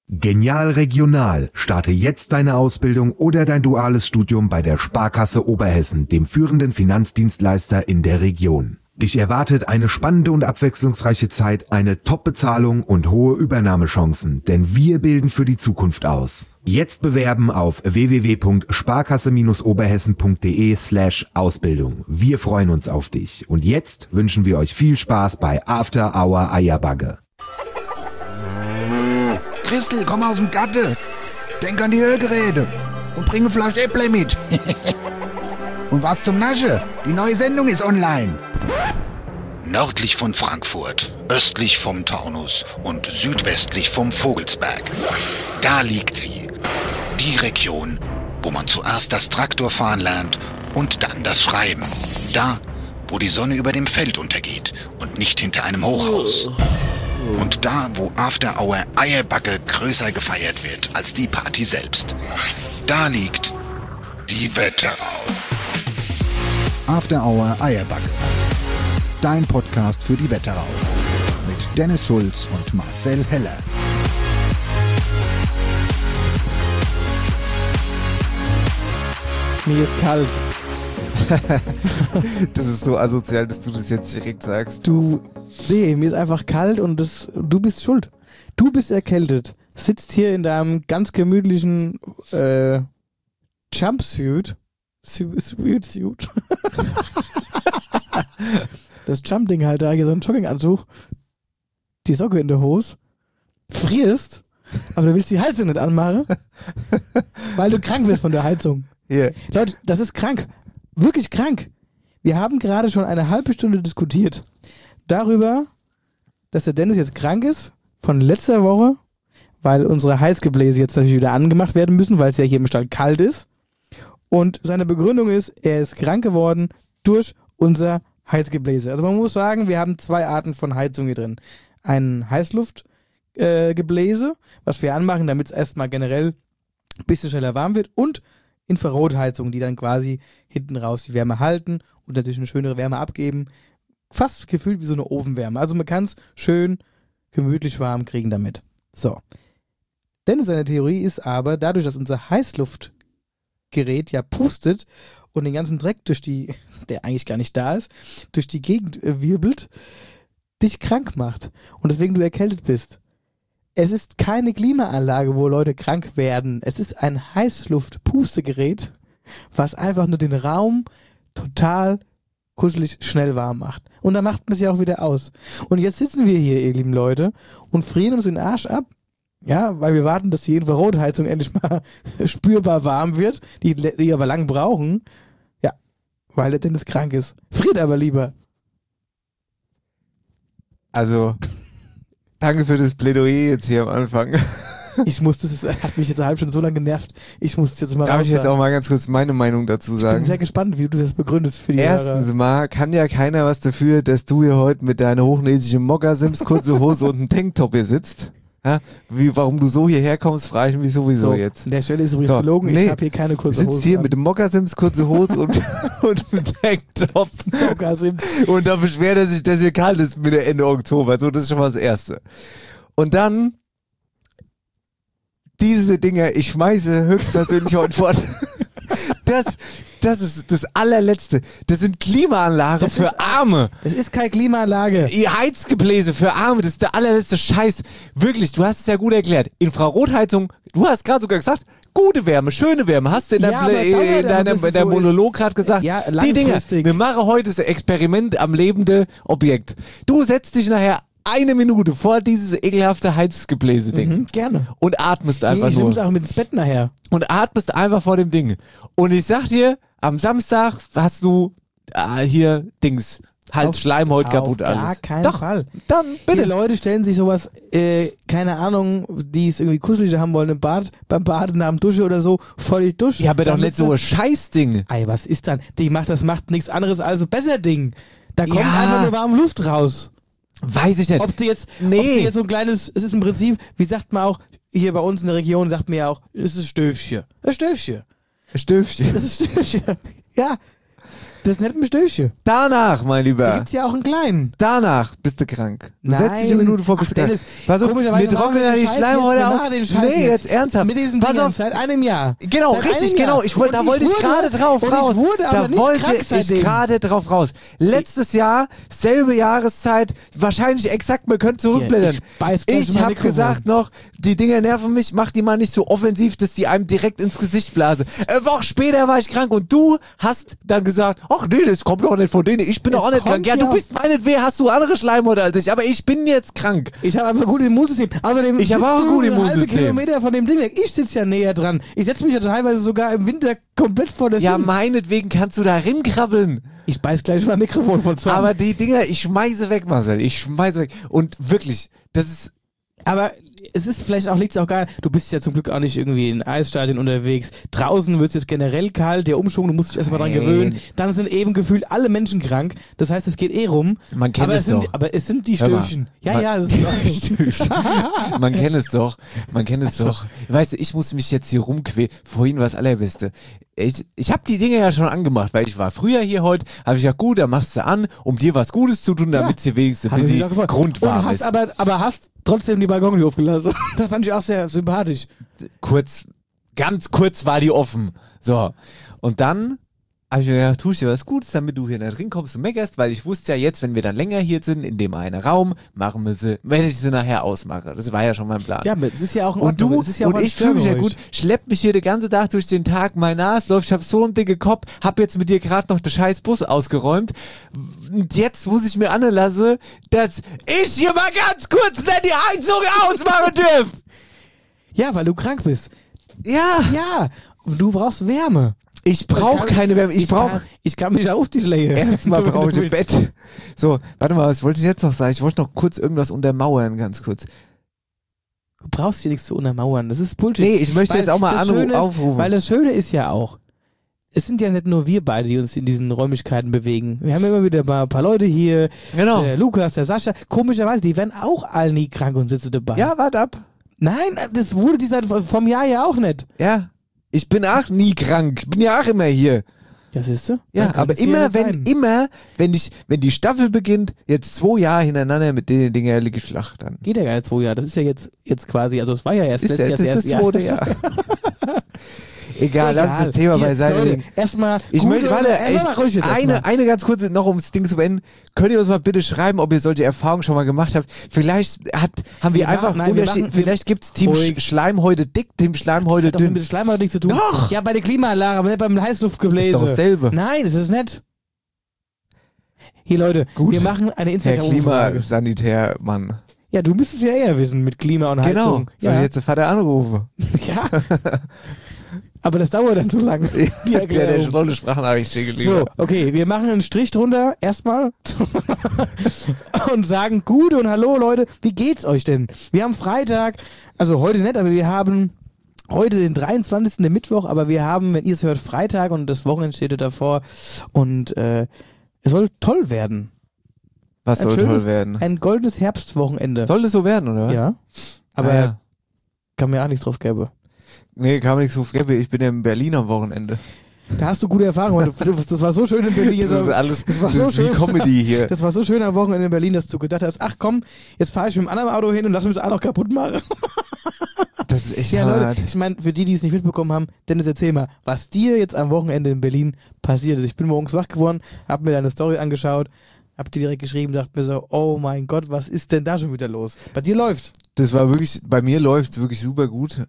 Genial Regional. Starte jetzt deine Ausbildung oder dein duales Studium bei der Sparkasse Oberhessen, dem führenden Finanzdienstleister in der Region. Dich erwartet eine spannende und abwechslungsreiche Zeit, eine Top-Bezahlung und hohe Übernahmechancen, denn wir bilden für die Zukunft aus. Jetzt bewerben auf www.sparkasse-oberhessen.de/Ausbildung. Wir freuen uns auf dich. Und jetzt wünschen wir euch viel Spaß bei After Hour Eierbagge. Christel, komm aus dem Gatte. Denk an die Ölgeräte und bring eine Flasche Äpple mit. Und was zum Nasche? Die neue Sendung ist online. Nördlich von Frankfurt, östlich vom Taunus und südwestlich vom Vogelsberg. Da liegt sie. Die Region, wo man zuerst das Traktorfahren lernt und dann das Schreiben. Da, wo die Sonne über dem Feld untergeht und nicht hinter einem Hochhaus. Und da, wo After Hour Eierbagge größer gefeiert wird als die Party selbst. Da liegt die Wetterau. After Hour Eierbagge. Dein Podcast für die Wetterau. Mit Dennis Schulz und Marcel Heller. Mir ist kalt. Das ist so asozial, dass du das jetzt direkt sagst. Nee, mir ist einfach kalt und du bist schuld. Du bist erkältet. Sitzt hier in deinem ganz gemütlichen Jumpsuit. Suit. Das Jump-Ding halt da, hier so ein Jogginganzug. Die Socke in der Hose. Frierst, aber du willst die Heizung nicht anmachen, weil du krank bist von der Heizung. Yeah. Leute, das ist krank. Wirklich krank. Wir haben gerade schon eine halbe Stunde diskutiert darüber, dass der Dennis jetzt krank ist von letzter Woche, weil unsere Heizgebläse jetzt natürlich wieder angemacht werden müssen, weil es ja hier im Stall kalt ist. Und seine Begründung ist, er ist krank geworden durch unser Heizgebläse. Also man muss sagen, wir haben zwei Arten von Heizung hier drin. Ein Heißluftgebläse, was wir anmachen, damit es erstmal generell ein bisschen schneller warm wird, und Infrarotheizung, die dann quasi hinten raus die Wärme halten und natürlich eine schönere Wärme abgeben. Fast gefühlt wie so eine Ofenwärme. Also man kann es schön gemütlich warm kriegen damit. So. Denn seine Theorie ist aber, dadurch, dass unser Heißluftgerät ja pustet und den ganzen Dreck der eigentlich gar nicht da ist, durch die Gegend wirbelt, dich krank macht. Und deswegen du erkältet bist. Es ist keine Klimaanlage, wo Leute krank werden. Es ist ein Heißluft-Pustegerät, was einfach nur den Raum total kuschelig schnell warm macht. Und dann macht man es ja auch wieder aus. Und jetzt sitzen wir hier, ihr lieben Leute, und frieren uns den Arsch ab. Ja, weil wir warten, dass die Infrarotheizung endlich mal spürbar warm wird, die aber lang brauchen. Ja, weil der Dennis krank ist. Friert aber lieber. Also, danke für das Plädoyer jetzt hier am Anfang. Das hat mich jetzt eine halbe Stunde so lange genervt. Ich muss es jetzt mal Darf ich jetzt auch mal ganz kurz meine Meinung dazu sagen? Ich bin sehr gespannt, wie du das begründest für die Erstens mal kann ja keiner was dafür, dass du hier heute mit deiner hochnäsigen Moccasims, kurze Hose und einem Tanktop hier sitzt. Ja? Warum du so hierher kommst, frage ich mich sowieso jetzt. An der Stelle ist übrigens gelogen, ich habe hier keine kurze Hose. Du sitzt hier mit dem Moccasims, kurze Hose und einem Tanktop. Moccasims. Und da beschwert er sich, dass hier kalt ist mit Ende Oktober. So, das ist schon mal das Erste. Und dann diese Dinger, ich schmeiße höchstpersönlich heute fort. Das ist das allerletzte. Das sind Klimaanlagen für Arme. Das ist keine Klimaanlage. Heizgebläse für Arme, das ist der allerletzte Scheiß. Wirklich, du hast es ja gut erklärt. Infrarotheizung, du hast gerade sogar gesagt, gute Wärme, schöne Wärme. Hast du in deinem Monolog gerade gesagt. Ja, die Dinger, wir machen heute das Experiment am lebenden Objekt. Du setzt dich nachher 1 Minute vor dieses ekelhafte Heizgebläse-Ding. Gerne. Und atmest einfach ich nur. Ich nehme es auch mit ins Bett nachher. Und atmest einfach vor dem Ding. Und ich sag dir, am Samstag hast du hier Dings, Schleimhaut kaputt alles. Auf gar keinen Fall. Dann bitte. Die Leute stellen sich sowas, keine Ahnung, die es irgendwie kuscheliger haben wollen, beim Baden nach dem Dusche oder so, vor die Dusche. Ja, aber doch nicht so ein Scheißding. Ey, was ist dann? Das macht nichts anderes als ein besser Ding. Da kommt einfach nur warme Luft raus. Weiß ich nicht. Ob du jetzt so ein kleines, es ist im Prinzip, wie sagt man auch, hier bei uns in der Region sagt man ja auch, es ist Stöfchen. Ein Stöfchen. Ein Stöfchen. Das ist Stöfchen. Ja. Das ist nicht ein Stößchen. Danach, mein Da Lieber. gibt's ja auch einen kleinen. Danach bist du krank. Du Nein. setzt dich eine Minute vor, bist du krank. Dennis, Pass auf, komischerweise wir trocknen ja die Schleimhäute auf. Nee, jetzt ernsthaft. Mit diesen Pass Dingern auf. seit einem Jahr. Genau, Seit richtig, einem genau. Jahr. Ich wollte, da Und wollte ich gerade drauf und raus. Ich wurde aber Da nicht wollte krank ich seitdem. gerade drauf raus. Letztes Jahr, selbe Jahreszeit, wahrscheinlich exakt, man könnte zurückblättern. Hier, ich beiß gleich Ich mein habe Mikrofon. gesagt noch, die Dinger nerven mich, mach die mal nicht so offensiv, dass die einem direkt ins Gesicht blase. Eine Woche später war ich krank und du hast dann gesagt, ach nee, das kommt doch nicht von denen, ich bin doch auch nicht krank. Ja, du bist meinetwegen, hast du andere Schleimhäute als ich, aber ich bin jetzt krank. Ich habe einfach ein gutes Immunsystem. Außerdem Ich habe sitzt auch ein du gutes einen halben Immunsystem. Kilometer von dem Ding weg. Ich sitze ja näher dran. Ich setze mich ja teilweise sogar im Winter komplett vor das Ja, Ding. meinetwegen kannst du da rinkrabbeln. Ich beiß gleich mein Mikrofon von Zorn. Aber die Dinger, ich schmeiße weg, Marcel. Ich schmeiße weg. Und wirklich, das ist... Aber es ist vielleicht auch, liegt es auch gar nicht, du bist ja zum Glück auch nicht irgendwie in Eisstadien unterwegs. Draußen wird es jetzt generell kalt, der Umschwung, du musst dich erstmal dran gewöhnen. Dann sind eben gefühlt alle Menschen krank. Das heißt, es geht rum. Man kennt es doch. Aber es sind die Hör mal. Stöfchen. Ja, es ist Man kennt es doch. Man kennt es doch. Weißt du, ich muss mich jetzt hier rumquälen. Vorhin war das Allerbeste. Ich habe die Dinge ja schon angemacht, weil ich war früher hier heute, habe ich gesagt, gut, dann machst du an, um dir was Gutes zu tun, damit es dir wenigstens ein bisschen grundwarm ist. Aber hast trotzdem die Balkon aufgelassen. Das fand ich auch sehr sympathisch. Ganz kurz war die offen. So. Und dann habe ich mir gedacht, tue ich dir was Gutes, damit du hier nicht reinkommst und meckerst, weil ich wusste ja jetzt, wenn wir dann länger hier sind, in dem einen Raum, werde ich sie nachher ausmachen. Das war ja schon mein Plan. Ja, das ist ja auch ein Und du, und ich fühle mich ja gut, schlepp mich hier den ganzen Tag durch den Tag, mein Nas läuft, ich hab so einen dicken Kopf, hab jetzt mit dir gerade noch den scheiß Bus ausgeräumt. Und jetzt muss ich mir anlassen, dass ich hier mal ganz kurz nicht die Heizung ausmachen dürf. Ja, weil du krank bist. Ja. Ja, du brauchst Wärme. Ich brauche keine Wärme. Ich kann mich auf dich legen. Erstmal brauche ich ein Bett. So, warte mal, was wollte ich jetzt noch sagen? Ich wollte noch kurz irgendwas untermauern, ganz kurz. Du brauchst hier nichts zu untermauern. Das ist Bullshit. Nee, ich möchte jetzt auch mal aufrufen. Weil das Schöne ist ja auch, es sind ja nicht nur wir beide, die uns in diesen Räumlichkeiten bewegen. Wir haben immer wieder mal ein paar Leute hier. Genau. Der Lukas, der Sascha. Komischerweise, die werden auch alle nie krank und sitzen dabei. Ja, warte ab. Nein, das wurde dieser vom Jahr ja auch nicht. Ja. Ich bin auch nie krank. Bin ja auch immer hier. Ja, siehst du? Ja, aber immer, wenn die Staffel beginnt, jetzt 2 Jahre hintereinander mit den Dingen liege ich flach dann. Geht ja gar nicht 2 Jahre. Das ist ja jetzt quasi, also es war ja erst Ist letztes Jahr das zweite Jahr. Egal, lass das Thema beiseite. Erstmal. Ich möchte, eine ganz kurze, noch um das Ding zu beenden. Könnt ihr uns mal bitte schreiben, ob ihr solche Erfahrungen schon mal gemacht habt? Vielleicht haben wir einfach Unterschied. Vielleicht gibt es Team Schleimhäute dick, Team Schleimhäute dünn. Das hat mit Schleimhäute nichts zu tun. Doch! Ja, bei der Klimaanlage, aber nicht beim Heißluftgebläse. Ist doch dasselbe. Nein, das ist nicht. Hier, Leute, Gut. wir machen eine Herr Instagram-Umfrage. Klimasanitärmann. Ja, du müsstest ja eher wissen mit Klima und Genau. Heizung. Soll Ja. ich jetzt den Vater anrufen? Ja. Aber das dauert dann zu lange. Die Ja, Erklärung. der soll eine Sprachnachricht schicken. So, okay, wir machen einen Strich drunter erstmal und sagen Gute und Hallo Leute, wie geht's euch denn? Wir haben Freitag, also heute nicht, aber wir haben heute den 23. der Mittwoch, aber wir haben, wenn ihr es hört, Freitag und das Wochenende steht davor und es soll toll werden. Was soll toll werden? Ein goldenes Herbstwochenende. Soll das so werden, oder was? Ja, aber ja. kann mir auch nichts drauf geben. Nee, kann man nichts drauf geben. Ich bin ja in Berlin am Wochenende. Da hast du gute Erfahrungen. Das war so schön in Berlin. Das ist alles, das war das so ist schön. wie Comedy hier. Das war so schön am Wochenende in Berlin, dass du gedacht hast, ach komm, jetzt fahre ich mit dem anderen Auto hin und lass mich das auch noch kaputt machen. Das ist echt Ja, hart. Leute, ich meine, für die es nicht mitbekommen haben, Dennis, erzähl mal, was dir jetzt am Wochenende in Berlin passiert ist. Ich bin morgens wach geworden, hab mir deine Story angeschaut, hab dir direkt geschrieben, dachte mir so, oh mein Gott, was ist denn da schon wieder los? Bei dir läuft. Das war wirklich, bei mir läuft es wirklich super gut.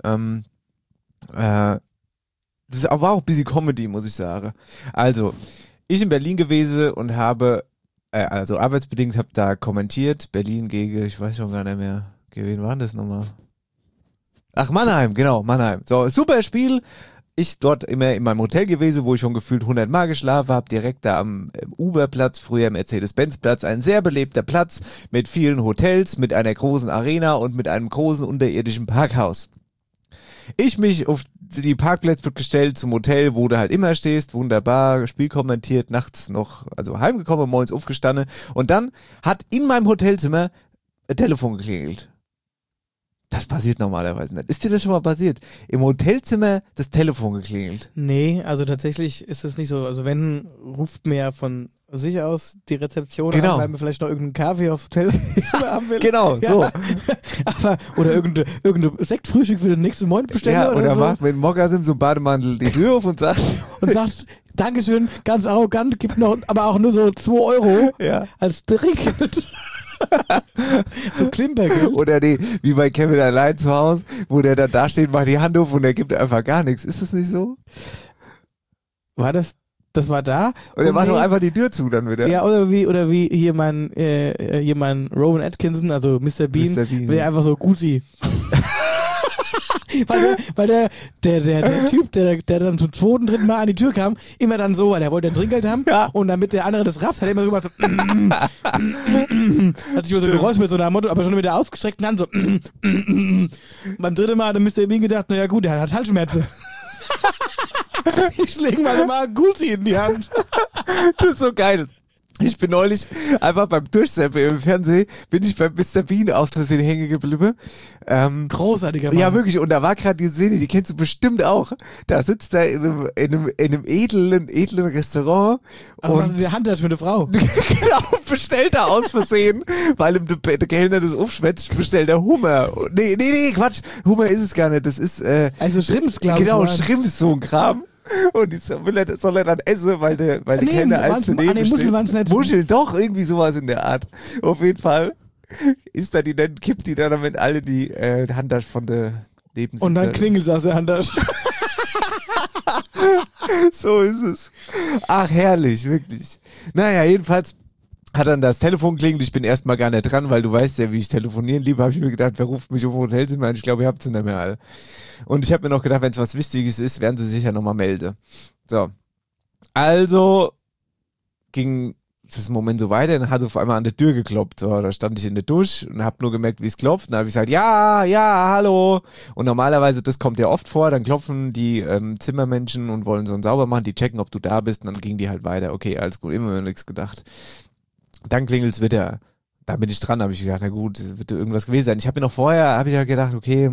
Das ist aber auch ein bisschen Comedy, muss ich sagen. Also, ich in Berlin gewesen und habe, also arbeitsbedingt, habe da kommentiert, Berlin gegen, ich weiß schon gar nicht mehr, gegen wen war das nochmal? Ach, Mannheim, genau, Mannheim. So, super Spiel. Ich dort immer in meinem Hotel gewesen, wo ich schon gefühlt 100 Mal geschlafen habe, direkt da am Uber-Platz, früher Mercedes-Benz-Platz, ein sehr belebter Platz mit vielen Hotels, mit einer großen Arena und mit einem großen unterirdischen Parkhaus. Ich mich auf die Parkplätze gestellt zum Hotel, wo du halt immer stehst, wunderbar, Spiel kommentiert, nachts noch, also heimgekommen, morgens aufgestanden und dann hat in meinem Hotelzimmer ein Telefon geklingelt. Das passiert normalerweise nicht. Ist dir das schon mal passiert? Im Hotelzimmer das Telefon geklingelt? Nee, also tatsächlich ist es nicht so. Also wenn, ruft mir ja von sich aus die Rezeption Genau. an, weil man vielleicht noch irgendeinen Kaffee aufs Hotelzimmer haben will. Genau, Ja. so. Aber, oder irgendeine Sektfrühstück für den nächsten Morgen bestellen Ja, oder oder so. macht mit Mokkasim so Bademantel die Tür auf und sagt, Und sagt, Dankeschön, ganz arrogant, gibt noch, aber auch nur so 2 Euro ja. als Trinkgeld. So Klimpergeld. Oder wie bei Kevin allein zu Hause, wo der dann da steht, macht die Hand auf und er gibt einfach gar nichts. Ist das nicht so? War das war da? Und er macht nee. doch einfach die Tür zu dann wieder. Ja, oder wie hier mein Rowan Atkinson, also Mr. Bean, Mr. Bean, der ja. einfach so Gucci. weil der Typ, der dann zum 2., 3. Mal an die Tür kam, immer dann so, weil er wollte ein Trinkgeld haben, Ja. und damit der andere das rafft, hat er immer so gemacht, so, hat sich immer so Geräusch mit so einer Motto, aber schon mit der ausgestreckten Hand so, beim 3. Mal hat der Mr. Bean gedacht, naja gut, der hat Halsschmerzen. Ich schläge mal Gucci in die Hand. Das ist so geil. Ich bin neulich einfach beim Durchseppen im Fernsehen, bin ich beim Mr. Bean aus Versehen hängen geblieben. Großartiger Mann. Ja, wirklich. Und da war gerade die Szene, die kennst du bestimmt auch. Da sitzt er in einem edlen Restaurant Also und der Handtasche mit der Frau. genau, bestellt er aus Versehen, weil ihm der Kellner das aufschwätzt, bestellt er Hummer. Nee, Quatsch. Hummer ist es gar nicht. Das ist, Also Schrimps, glaube ich. genau, waren's. Schrimps, so ein Kram. Und die soll er dann essen, weil der Nee, Kellner eins daneben Muscheln steht. waren's nicht. Muscheln, doch, irgendwie sowas in der Art. Auf jeden Fall ist da die dann, kippt die dann damit alle die Handtasche von der Lebens. Und dann klingelt es aus der Handtasche. So ist es. Ach, herrlich, wirklich. Naja, jedenfalls hat dann das Telefon klingelt. Ich bin erstmal gar nicht dran, weil du weißt ja, wie ich telefonieren liebe. Habe ich mir gedacht, wer ruft mich auf dem Hotelzimmer an? Ich glaube, ihr habt es nicht mehr alle. Und ich habe mir noch gedacht, wenn es was Wichtiges ist, werden sie sich ja nochmal melden. So. Also ging das Moment so weiter, dann hat es auf einmal an der Tür geklopft. So, da stand ich in der Dusche und habe nur gemerkt, wie es klopft. Dann habe ich gesagt, ja, hallo. Und normalerweise, das kommt ja oft vor, dann klopfen die Zimmermenschen und wollen so einen sauber machen, die checken, ob du da bist, und dann ging die halt weiter. Okay, alles gut, immer nichts gedacht. Dann klingelt's wieder. Da bin ich dran, habe ich gedacht, na gut, es wird irgendwas gewesen sein. Ich habe mir noch vorher, habe ich ja gedacht, okay,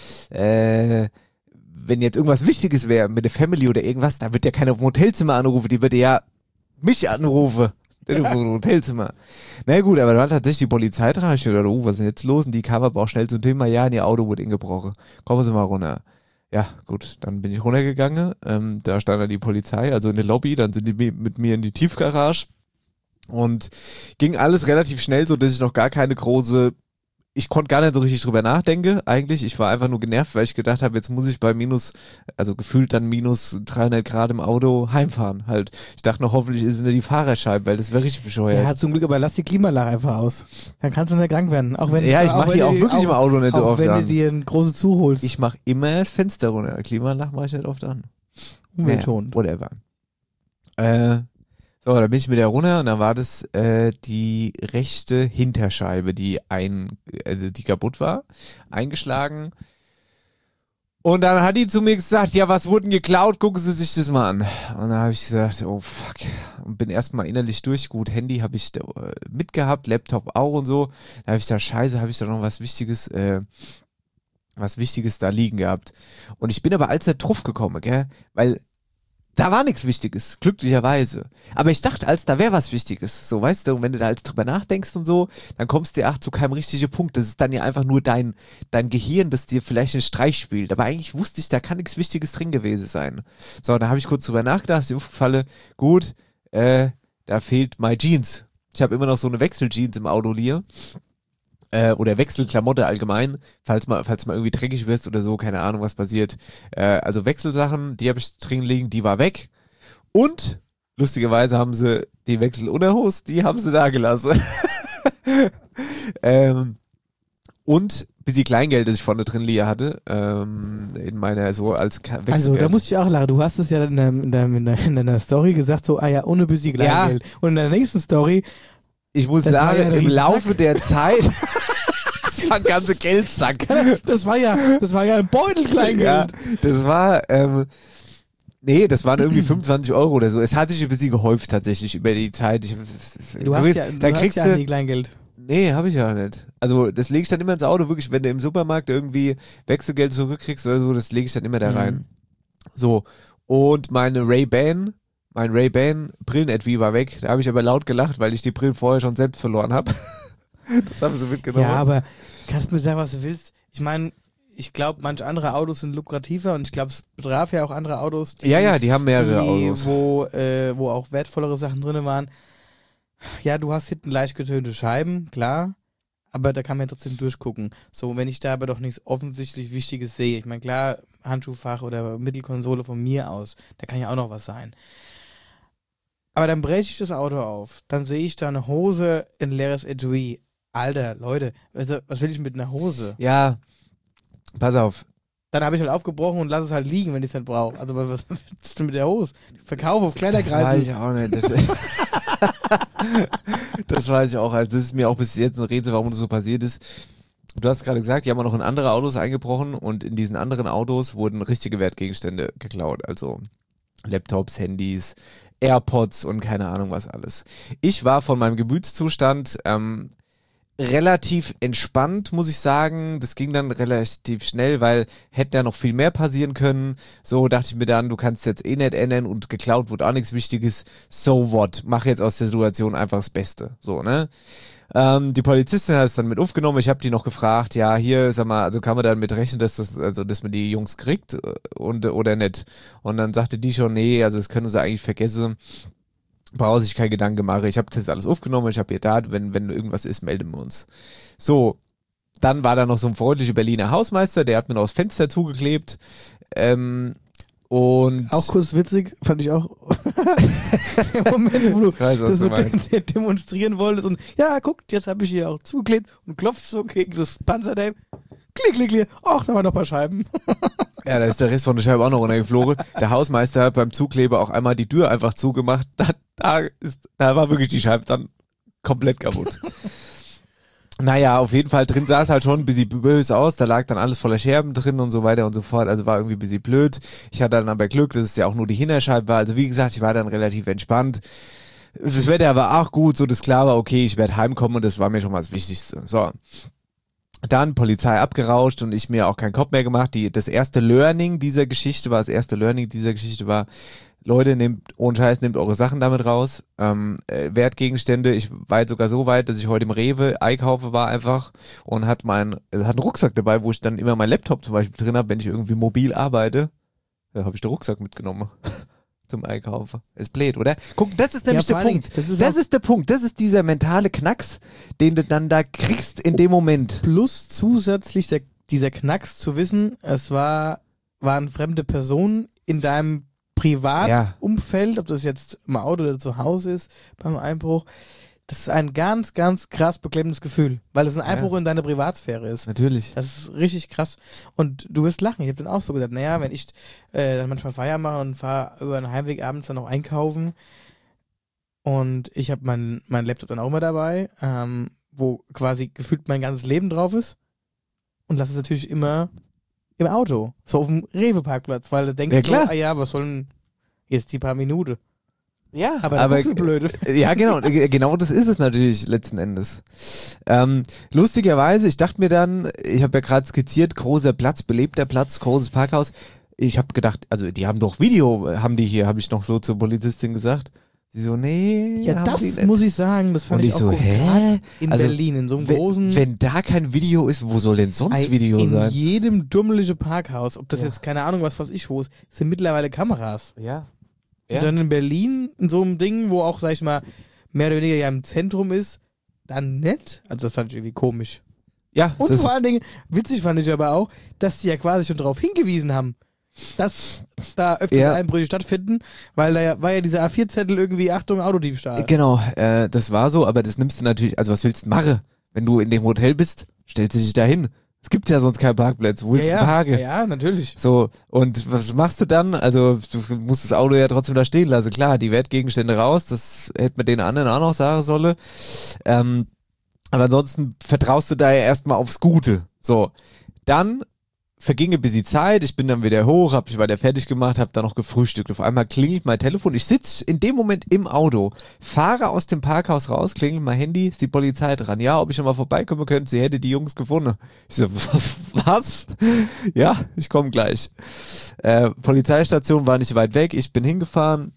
wenn jetzt irgendwas Wichtiges wäre mit der Family oder irgendwas, da wird ja keiner auf dem Hotelzimmer anrufen, die würde ja mich anrufen. Nicht auf dem Hotelzimmer. Na gut, aber da war tatsächlich die Polizei dran. Ich dachte, was ist denn jetzt los? Und die kam aber auch schnell zum Thema, ja, in ihr Auto wurde gebrochen. Kommen Sie mal runter. Ja, gut, dann bin ich runtergegangen. Da stand dann die Polizei, also in der Lobby, dann sind die mit mir in die Tiefgarage. Und ging alles relativ schnell, so dass ich noch gar keine ich konnte gar nicht so richtig drüber nachdenken, eigentlich. Ich war einfach nur genervt, weil ich gedacht habe, jetzt muss ich bei gefühlt dann minus 300 Grad im Auto heimfahren, halt. Ich dachte noch, hoffentlich ist es nicht die Fahrerscheibe, weil das wäre richtig bescheuert. Ja, zum Glück, aber lass die Klimaanlage einfach aus. Dann kannst du nicht krank werden. Auch wenn, Ja, ich mach die auch wirklich im Auto nicht so auch oft wenn an. du dir ein großes zuholst. Ich mache immer das Fenster runter. Klimaanlage mache ich nicht oft an. Umweltschonend. Whatever. So, da bin ich mit der runter und dann war das die rechte Hinterscheibe, die kaputt war, eingeschlagen. Und dann hat die zu mir gesagt, ja, was wurde denn geklaut? Gucken Sie sich das mal an. Und dann habe ich gesagt, oh fuck. Und bin erstmal innerlich durch. Gut, Handy habe ich mitgehabt, Laptop auch und so. Da habe ich gesagt, scheiße, habe ich da noch was Wichtiges da liegen gehabt. Und ich bin aber als der drauf gekommen, gell? Weil da war nichts Wichtiges, glücklicherweise. Aber ich dachte, da wäre was Wichtiges. So, weißt du, und wenn du da halt drüber nachdenkst und so, dann kommst du zu keinem richtigen Punkt. Das ist dann ja einfach nur dein Gehirn, das dir vielleicht einen Streich spielt. Aber eigentlich wusste ich, da kann nichts Wichtiges drin gewesen sein. So, da habe ich kurz drüber nachgedacht, ist mir aufgefallen, gut, da fehlt my Jeans. Ich habe immer noch so eine Wechseljeans im Auto liegen. Oder Wechselklamotte allgemein, falls mal irgendwie dreckig wirst oder so, keine Ahnung, was passiert. Also Wechselsachen, die habe ich drin liegen, die war weg. Und lustigerweise haben sie die Wechselunterhose, die haben sie da gelassen. Und bisschen Kleingeld, das ich vorne drin liegen hatte, in meiner so als Wechselgeld. Also da musste ich auch lachen. Du hast es ja in deiner Story gesagt, so, ohne bisschen Kleingeld. Ja. Und in der nächsten Story, ich muss sagen, ja im Laufe der Zeit, das war ein ganzer Geldsack. Das war ja ein Beutelkleingeld. Ja, das war, das waren irgendwie 25 € oder so. Es hat sich ein bisschen gehäuft tatsächlich über die Zeit. Du hast ja nie Kleingeld. Nee, habe ich ja nicht. Also das lege ich dann immer ins Auto, wirklich, wenn du im Supermarkt irgendwie Wechselgeld zurückkriegst oder so, das lege ich dann immer da rein. So, und mein Ray-Ban Brillen-Etui war weg. Da habe ich aber laut gelacht, weil ich die Brillen vorher schon selbst verloren habe. Das haben sie mitgenommen. Ja, aber kannst du mir sagen, was du willst? Ich meine, ich glaube, manche andere Autos sind lukrativer und ich glaube, es betraf ja auch andere Autos. Die haben mehrere Autos. Wo auch wertvollere Sachen drin waren. Ja, du hast hinten leicht getönte Scheiben, klar, aber da kann man trotzdem durchgucken. So, wenn ich da aber doch nichts offensichtlich Wichtiges sehe, ich meine, klar, Handschuhfach oder Mittelkonsole von mir aus, da kann ja auch noch was sein. Aber dann breche ich das Auto auf, dann sehe ich da eine Hose, ein leeres Etui. Alter, Leute, also, was will ich mit einer Hose? Ja, pass auf. Dann habe ich halt aufgebrochen und lasse es halt liegen, wenn ich es nicht brauche. Also was ist denn mit der Hose? Verkauf auf Kleiderkreise. Das weiß ich auch nicht. Das weiß ich auch. Also das ist mir auch bis jetzt ein Rätsel, warum das so passiert ist. Du hast gerade gesagt, die haben auch noch in andere Autos eingebrochen und in diesen anderen Autos wurden richtige Wertgegenstände geklaut. Also Laptops, Handys, AirPods und keine Ahnung was alles. Ich war von meinem Gemütszustand relativ entspannt, muss ich sagen. Das ging dann relativ schnell, weil hätte ja noch viel mehr passieren können. So dachte ich mir dann, du kannst jetzt eh nicht ändern und geklaut wurde auch nichts Wichtiges. So what? Mach jetzt aus der Situation einfach das Beste. So, ne? Die Polizistin hat es dann mit aufgenommen. Ich habe die noch gefragt, ja, hier, sag mal, also kann man damit rechnen, dass man die Jungs kriegt oder nicht? Und dann sagte die schon, nee, also das können sie eigentlich vergessen. Brauche sich keinen Gedanken machen. Ich habe das alles aufgenommen, ich habe ihr da, wenn irgendwas ist, melden wir uns. So, dann war da noch so ein freundlicher Berliner Hausmeister, der hat mir noch das Fenster zugeklebt. Und auch kurz witzig, fand ich auch. Im Moment, wo du das so demonstrieren wolltest und ja, guck, jetzt habe ich hier auch zugeklebt und klopfst so gegen das Panzertape. Klick, klick, klick. Ach, da waren noch ein paar Scheiben. Ja, da ist der Rest von der Scheibe auch noch runtergeflogen. Der Hausmeister hat beim Zukleber auch einmal die Tür einfach zugemacht. Da war wirklich die Scheibe dann komplett kaputt. Naja, auf jeden Fall drin sah es halt schon ein bisschen böse aus. Da lag dann alles voller Scherben drin und so weiter und so fort. Also war irgendwie ein bisschen blöd. Ich hatte dann aber Glück, dass es ja auch nur die Hinterscheibe war. Also wie gesagt, ich war dann relativ entspannt. Das Wetter war auch gut, so das klar war, okay, ich werde heimkommen und das war mir schon mal das Wichtigste. So. Dann Polizei abgerauscht und ich mir auch keinen Kopf mehr gemacht. Das erste Learning dieser Geschichte war, Leute, nehmt eure Sachen damit raus. Wertgegenstände, ich war jetzt sogar so weit, dass ich heute im Rewe einkaufe war einfach und hat einen Rucksack dabei, wo ich dann immer meinen Laptop zum Beispiel drin habe, wenn ich irgendwie mobil arbeite. Da habe ich den Rucksack mitgenommen. Zum Einkaufen. Ist blöd, oder? Guck, das ist nämlich der Punkt. Das ist der Punkt. Das ist dieser mentale Knacks, den du dann da kriegst in dem Moment. Plus zusätzlich dieser Knacks zu wissen, es waren fremde Personen in deinem Privatumfeld, ob das jetzt im Auto oder zu Hause ist, beim Einbruch. Das ist ein ganz, ganz krass beklemmendes Gefühl, weil es ein Einbruch in deine Privatsphäre ist. Natürlich. Das ist richtig krass. Und du wirst lachen. Ich habe dann auch so gedacht, naja, wenn ich dann manchmal Feier mache und fahre über den Heimweg abends dann noch einkaufen und ich habe mein Laptop dann auch mal dabei, wo quasi gefühlt mein ganzes Leben drauf ist und lasse es natürlich immer im Auto, so auf dem Rewe-Parkplatz, weil du denkst, was sollen jetzt die paar Minuten? Ja, aber blöde. Ja, genau das ist es natürlich letzten Endes. Lustigerweise, ich dachte mir dann, ich habe ja gerade skizziert, großer Platz, belebter Platz, großes Parkhaus. Ich habe gedacht, also die haben doch Video, haben die hier, habe ich noch so zur Polizistin gesagt. Sie so, nee. Ja, das muss ich sagen, das fand ich auch gut. In Berlin, in so einem großen... Wenn da kein Video ist, wo soll denn sonst Video sein? In jedem dummelige Parkhaus, ob das jetzt, keine Ahnung, was ich wo ist, sind mittlerweile Kameras. Ja. Und dann in Berlin, in so einem Ding, wo auch, sag ich mal, mehr oder weniger ja im Zentrum ist, dann nicht. Also das fand ich irgendwie komisch. Ja. Und vor allen Dingen, witzig fand ich aber auch, dass die ja quasi schon darauf hingewiesen haben, dass da öfters Einbrüche stattfinden, weil da war ja dieser A4-Zettel irgendwie, Achtung, Autodiebstahl. Genau, das war so, aber das nimmst du natürlich, also was willst du machen? Wenn du in dem Hotel bist, stellst du dich da hin. Es gibt ja sonst keinen Parkplatz. Wo willst du parken? Ja, natürlich. So, und was machst du dann? Also, du musst das Auto ja trotzdem da stehen lassen. Klar, die Wertgegenstände raus, das hätte man den anderen auch noch sagen sollen. Aber ansonsten vertraust du da ja erstmal aufs Gute. So, dann verging ein bisschen Zeit, ich bin dann wieder hoch, hab mich weiter fertig gemacht, hab dann noch gefrühstückt. Auf einmal klingelt mein Telefon, ich sitze in dem Moment im Auto, fahre aus dem Parkhaus raus, klingelt mein Handy, ist die Polizei dran. Ja, ob ich schon mal vorbeikommen könnte, sie hätte die Jungs gefunden. Ich so, was? Ja, ich komme gleich. Polizeistation war nicht weit weg, ich bin hingefahren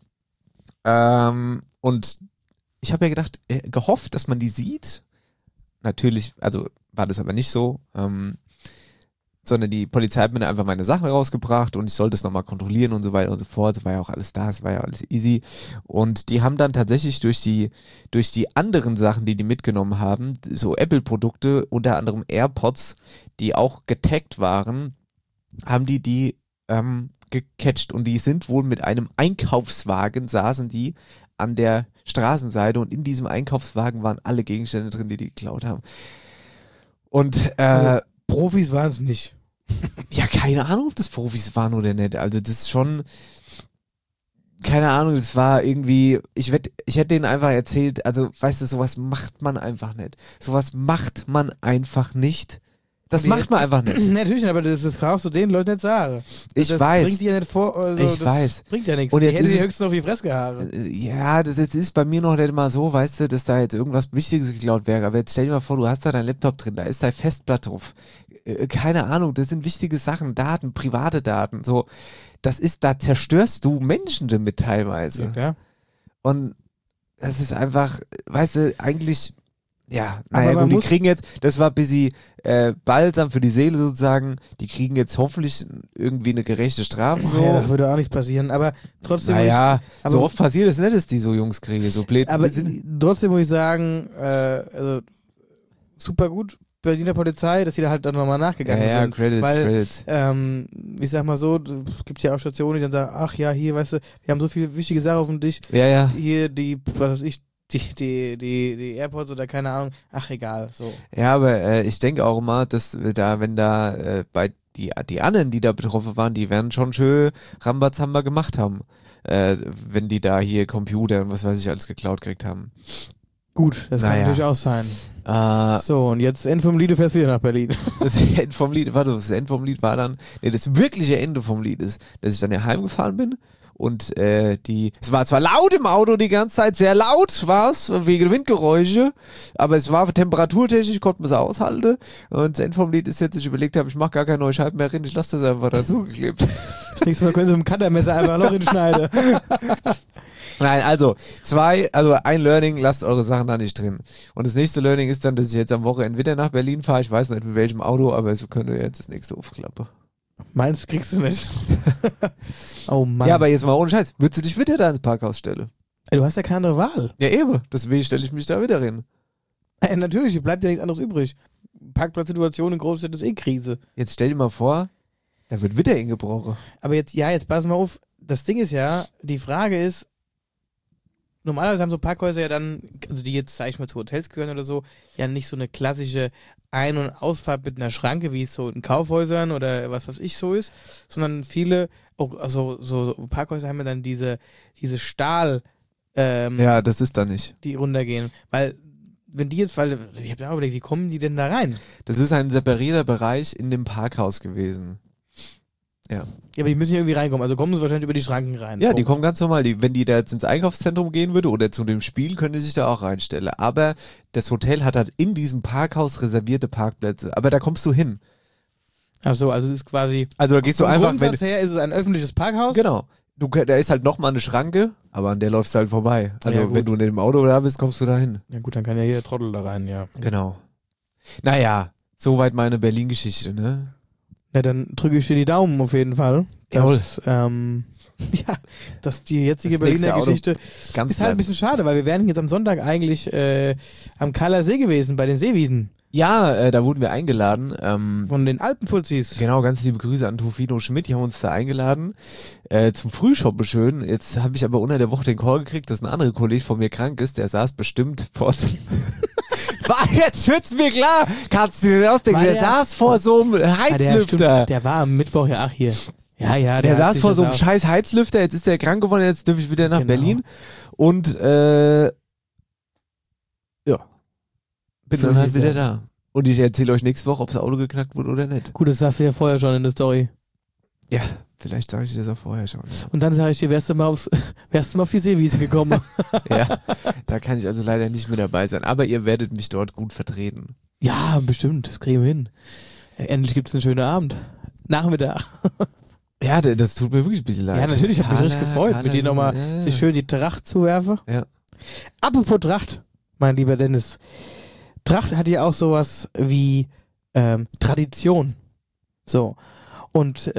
und ich habe ja gedacht, gehofft, dass man die sieht. Natürlich, also war das aber nicht so, sondern die Polizei hat mir dann einfach meine Sachen rausgebracht und ich sollte es nochmal kontrollieren und so weiter und so fort. Es war ja auch alles da, es war ja alles easy. Und die haben dann tatsächlich durch die anderen Sachen, die mitgenommen haben, so Apple-Produkte, unter anderem AirPods, die auch getaggt waren, haben die gecatcht und die sind wohl mit einem Einkaufswagen, saßen die an der Straßenseite und in diesem Einkaufswagen waren alle Gegenstände drin, die geklaut haben. Und Also, Profis waren es nicht. ja, keine Ahnung, ob das Profis waren oder nicht. Also das ist schon, keine Ahnung, das war irgendwie, ich hätte denen einfach erzählt, also weißt du, sowas macht man einfach nicht. Sowas macht man einfach nicht. Das macht man einfach nicht. Natürlich nicht, aber das brauchst du den Leuten nicht sagen. Ich weiß. Das bringt dir nicht vor, also Ich das weiß. bringt ja nichts. Und jetzt die hätte ist dir es- höchstens auf die Fresse gehaare. Ja, das ist bei mir noch nicht mal so, weißt du, dass da jetzt irgendwas Wichtiges geklaut wäre. Aber jetzt stell dir mal vor, du hast da dein Laptop drin, da ist dein Festplatte drauf. Keine Ahnung, das sind wichtige Sachen, Daten, private Daten, so. Da zerstörst du Menschen damit teilweise. Ja, klar. Und das ist einfach, weißt du, eigentlich, ja, Aber naja man gut, die muss- kriegen jetzt, das war ein bisschen balsam für die Seele sozusagen, die kriegen jetzt hoffentlich irgendwie eine gerechte Strafe so. Ja, da würde auch nichts passieren, aber trotzdem Naja, aber- so oft passiert es nicht, dass die so Jungs kriegen, so blöd. aber wir sind, trotzdem muss ich sagen, also super gut, Berliner Polizei, dass die da halt dann nochmal nachgegangen sind. Credits, weil, Credits. ich sag mal so, es gibt ja auch Stationen, die dann sagen, ach ja, hier, weißt du, wir haben so viele wichtige Sachen auf dem Tisch, Ja. hier die, was weiß ich, die AirPods oder keine Ahnung, ach egal, so. Ja, aber ich denke auch immer, dass wenn da bei die anderen, die da betroffen waren, die werden schon schön Rambazamba gemacht haben, wenn die da hier Computer und was weiß ich alles geklaut gekriegt haben. Gut, das kann Naja. natürlich auch sein. Das So, und jetzt End vom Lied, du fährst wieder nach Berlin. Ende vom Lied, das Ende vom Lied war dann, das wirkliche Ende vom Lied ist, dass ich dann ja heimgefahren bin und es war zwar laut im Auto die ganze Zeit, sehr laut war es, wegen Windgeräusche, aber es war temperaturtechnisch, konnte man es aushalten und das Ende vom Lied ist jetzt, dass ich überlegt habe, ich mache gar keine neue Scheiben mehr rein, ich lasse das einfach dazugeklebt. Das nächste Mal können Sie mit dem Cuttermesser einfach ein Loch hinschneiden. Nein, also ein Learning, lasst eure Sachen da nicht drin. Und das nächste Learning ist dann, dass ich jetzt am Wochenende wieder nach Berlin fahre. Ich weiß nicht mit welchem Auto, aber so können wir jetzt das nächste aufklappen. Meins kriegst du nicht. Oh Mann. Ja, aber jetzt mal ohne Scheiß. Würdest du dich wieder da ins Parkhaus stellen? Ey, du hast ja keine andere Wahl. Ja, eben. Deswegen stelle ich mich da wieder hin. Natürlich, bleibt ja nichts anderes übrig. Parkplatzsituation in Großstädten ist eh Krise. Jetzt stell dir mal vor, da wird wieder eingebrochen. Aber jetzt pass mal auf. Das Ding ist ja, die Frage ist, normalerweise haben so Parkhäuser ja dann, also die jetzt, sag ich mal, zu Hotels gehören oder so, ja nicht so eine klassische Ein- und Ausfahrt mit einer Schranke, wie es so in Kaufhäusern oder was weiß ich so ist, sondern viele, auch also so Parkhäuser haben ja dann diese Stahl, Ja, das ist da nicht. die runtergehen. Weil, wenn die jetzt, weil, ich habe mir auch überlegt, wie kommen die denn da rein? Das ist ein separierter Bereich in dem Parkhaus gewesen. Ja. Ja, aber die müssen ja irgendwie reinkommen, also kommen sie wahrscheinlich über die Schranken rein. Ja, die Punkt. kommen ganz normal. Wenn die da jetzt ins Einkaufszentrum gehen würde oder zu dem Spiel, können die sich da auch reinstellen. Aber das Hotel hat halt in diesem Parkhaus reservierte Parkplätze. Aber da kommst du hin. Ach so, also es ist quasi, Also da gehst du vom einfach, Grundsatz her ist es ein öffentliches Parkhaus. genau. Da ist halt nochmal eine Schranke, aber an der läufst du halt vorbei. Also Ja, gut. wenn du in dem Auto da bist, kommst du da hin. Ja gut, dann kann ja jeder Trottel da rein, ja. Genau. Naja, soweit meine Berlin-Geschichte, ne? Ja, dann drücke ich dir die Daumen auf jeden Fall. Jawohl. Dass, dass die jetzige Das nächste Berliner Auto Geschichte Ganz ist halt ein bisschen schade, weil wir wären jetzt am Sonntag eigentlich am Kahler See gewesen, bei den Seewiesen Ja, da wurden wir eingeladen. von den Alpenfuzis. Genau, ganz liebe Grüße an Tofino Schmidt, die haben uns da eingeladen zum Frühshoppen schön. Jetzt habe ich aber unter der Woche den Call gekriegt, dass ein anderer Kollege von mir krank ist, der saß bestimmt vor so jetzt wird's mir klar, kannst du dir ausdenken, War der der- saß vor so einem Heizlüfter. Der war am Mittwoch ja, ach hier. Ja, Der hat saß sich vor das so einem auch- scheiß Heizlüfter, jetzt ist der krank geworden, jetzt dürfe ich wieder nach Genau. Berlin und ja, bin So dann ist halt es wieder ja. da. Und ich erzähle euch nächste Woche, ob das Auto geknackt wurde oder nicht. Gut, das sagst du ja vorher schon in der Story. Ja, vielleicht sage ich das auch vorher schon. Und dann sage ich dir, wärst du mal auf die Seewiese gekommen. Ja, da kann ich also leider nicht mehr dabei sein. Aber ihr werdet mich dort gut vertreten. Ja, bestimmt, das kriegen wir hin. Endlich gibt es einen schönen Abend. Nachmittag. Ja, das tut mir wirklich ein bisschen leid. Ja, natürlich, ich habe mich richtig gefreut, mit dir nochmal sich schön die Tracht zu werfen. Ja. Apropos Tracht, mein lieber Dennis. Tracht hat ja auch sowas wie Tradition. So. Und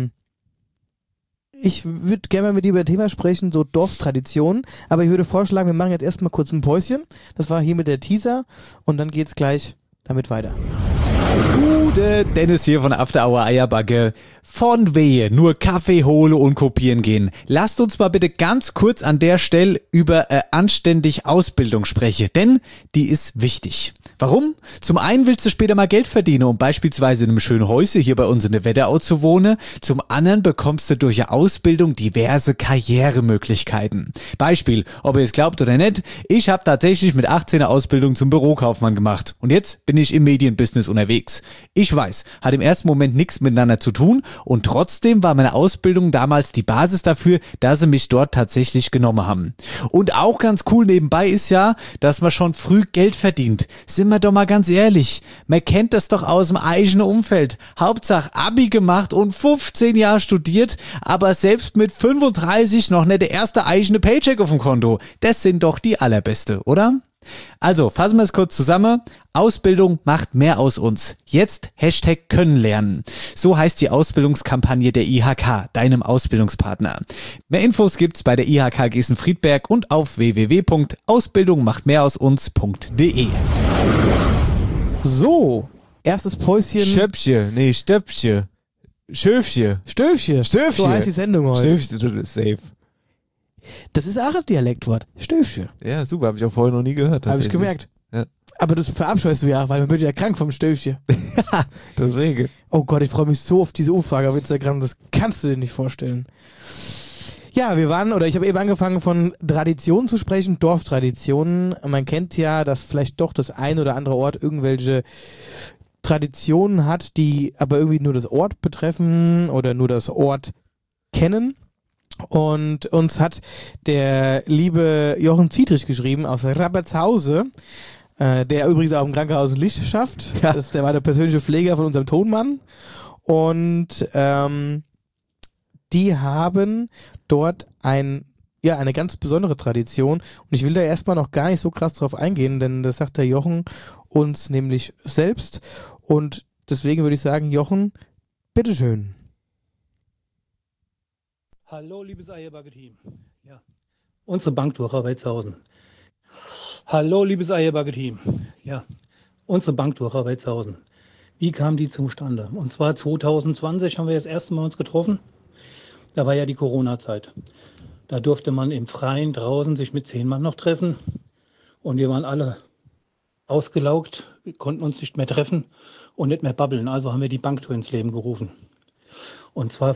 ich würde gerne mal mit dir über ein Thema sprechen, so Dorftraditionen. Aber ich würde vorschlagen, wir machen jetzt erstmal kurz ein Päuschen. Das war hiermit der Teaser. Und dann geht's gleich damit weiter. Gute Dennis hier von After Hour Eierbacke. Von wehe, nur Kaffee hole und kopieren gehen. Lasst uns mal bitte ganz kurz an der Stelle über anständig Ausbildung sprechen, denn die ist wichtig. Warum? Zum einen willst du später mal Geld verdienen, um beispielsweise in einem schönen Häuschen hier bei uns in der Wetterau zu wohnen. Zum anderen bekommst du durch eine Ausbildung diverse Karrieremöglichkeiten. Beispiel, ob ihr es glaubt oder nicht, ich habe tatsächlich mit 18 eine Ausbildung zum Bürokaufmann gemacht und jetzt bin ich im Medienbusiness unterwegs. Ich weiß, hat im ersten Moment nichts miteinander zu tun und trotzdem war meine Ausbildung damals die Basis dafür, dass sie mich dort tatsächlich genommen haben. Und auch ganz cool nebenbei ist ja, dass man schon früh Geld verdient. Sind wir doch mal ganz ehrlich, man kennt das doch aus dem eigenen Umfeld. Hauptsache Abi gemacht und 15 Jahre studiert, aber selbst mit 35 noch nicht der erste eigene Paycheck auf dem Konto. Das sind doch die allerbeste, oder? Also, fassen wir es kurz zusammen. Ausbildung macht mehr aus uns. Jetzt Hashtag können lernen. So heißt die Ausbildungskampagne der IHK, deinem Ausbildungspartner. Mehr Infos gibt's bei der IHK Gießen-Friedberg und auf www.ausbildungmachtmehrausuns.de. So, erstes Päuschen. Stöpfchen. Stöfchen. So heißt die Sendung heute. Stöfchen, das ist safe. Das ist auch ein Dialektwort. Stöfchen. Ja, super, habe ich auch vorher noch nie gehört. Habe ich gemerkt. Ja. Aber das verabscheust du ja, weil man wird ja krank vom Stöfchen. Deswegen. Oh Gott, ich freue mich so auf diese Umfrage auf Instagram, das kannst du dir nicht vorstellen. Ja, ich habe eben angefangen von Traditionen zu sprechen, Dorftraditionen. Man kennt ja, dass vielleicht doch das ein oder andere Ort irgendwelche Traditionen hat, die aber irgendwie nur das Ort betreffen oder nur das Ort kennen. Und uns hat der liebe Jochen Ziedrich geschrieben aus Rappertshause, der übrigens auch im Krankenhaus Licht schafft. Ja. Der war der persönliche Pfleger von unserem Tonmann. Und die haben dort eine ganz besondere Tradition. Und ich will da erstmal noch gar nicht so krass drauf eingehen, denn das sagt der Jochen uns nämlich selbst. Und deswegen würde ich sagen, Jochen, bitteschön. Hallo, liebes Eierbacke-Team. Ja, unsere Bank durch Arbeitshausen. Hallo, liebes Eierbacke-Team. Ja, unsere Bank durch Arbeitshausen. Wie kam die zustande? Und zwar 2020 haben wir das erste Mal uns getroffen. Da war ja die Corona-Zeit. Da durfte man im Freien draußen sich mit 10 Mann noch treffen. Und wir waren alle ausgelaugt, wir konnten uns nicht mehr treffen und nicht mehr babbeln. Also haben wir die Banktour ins Leben gerufen. Und zwar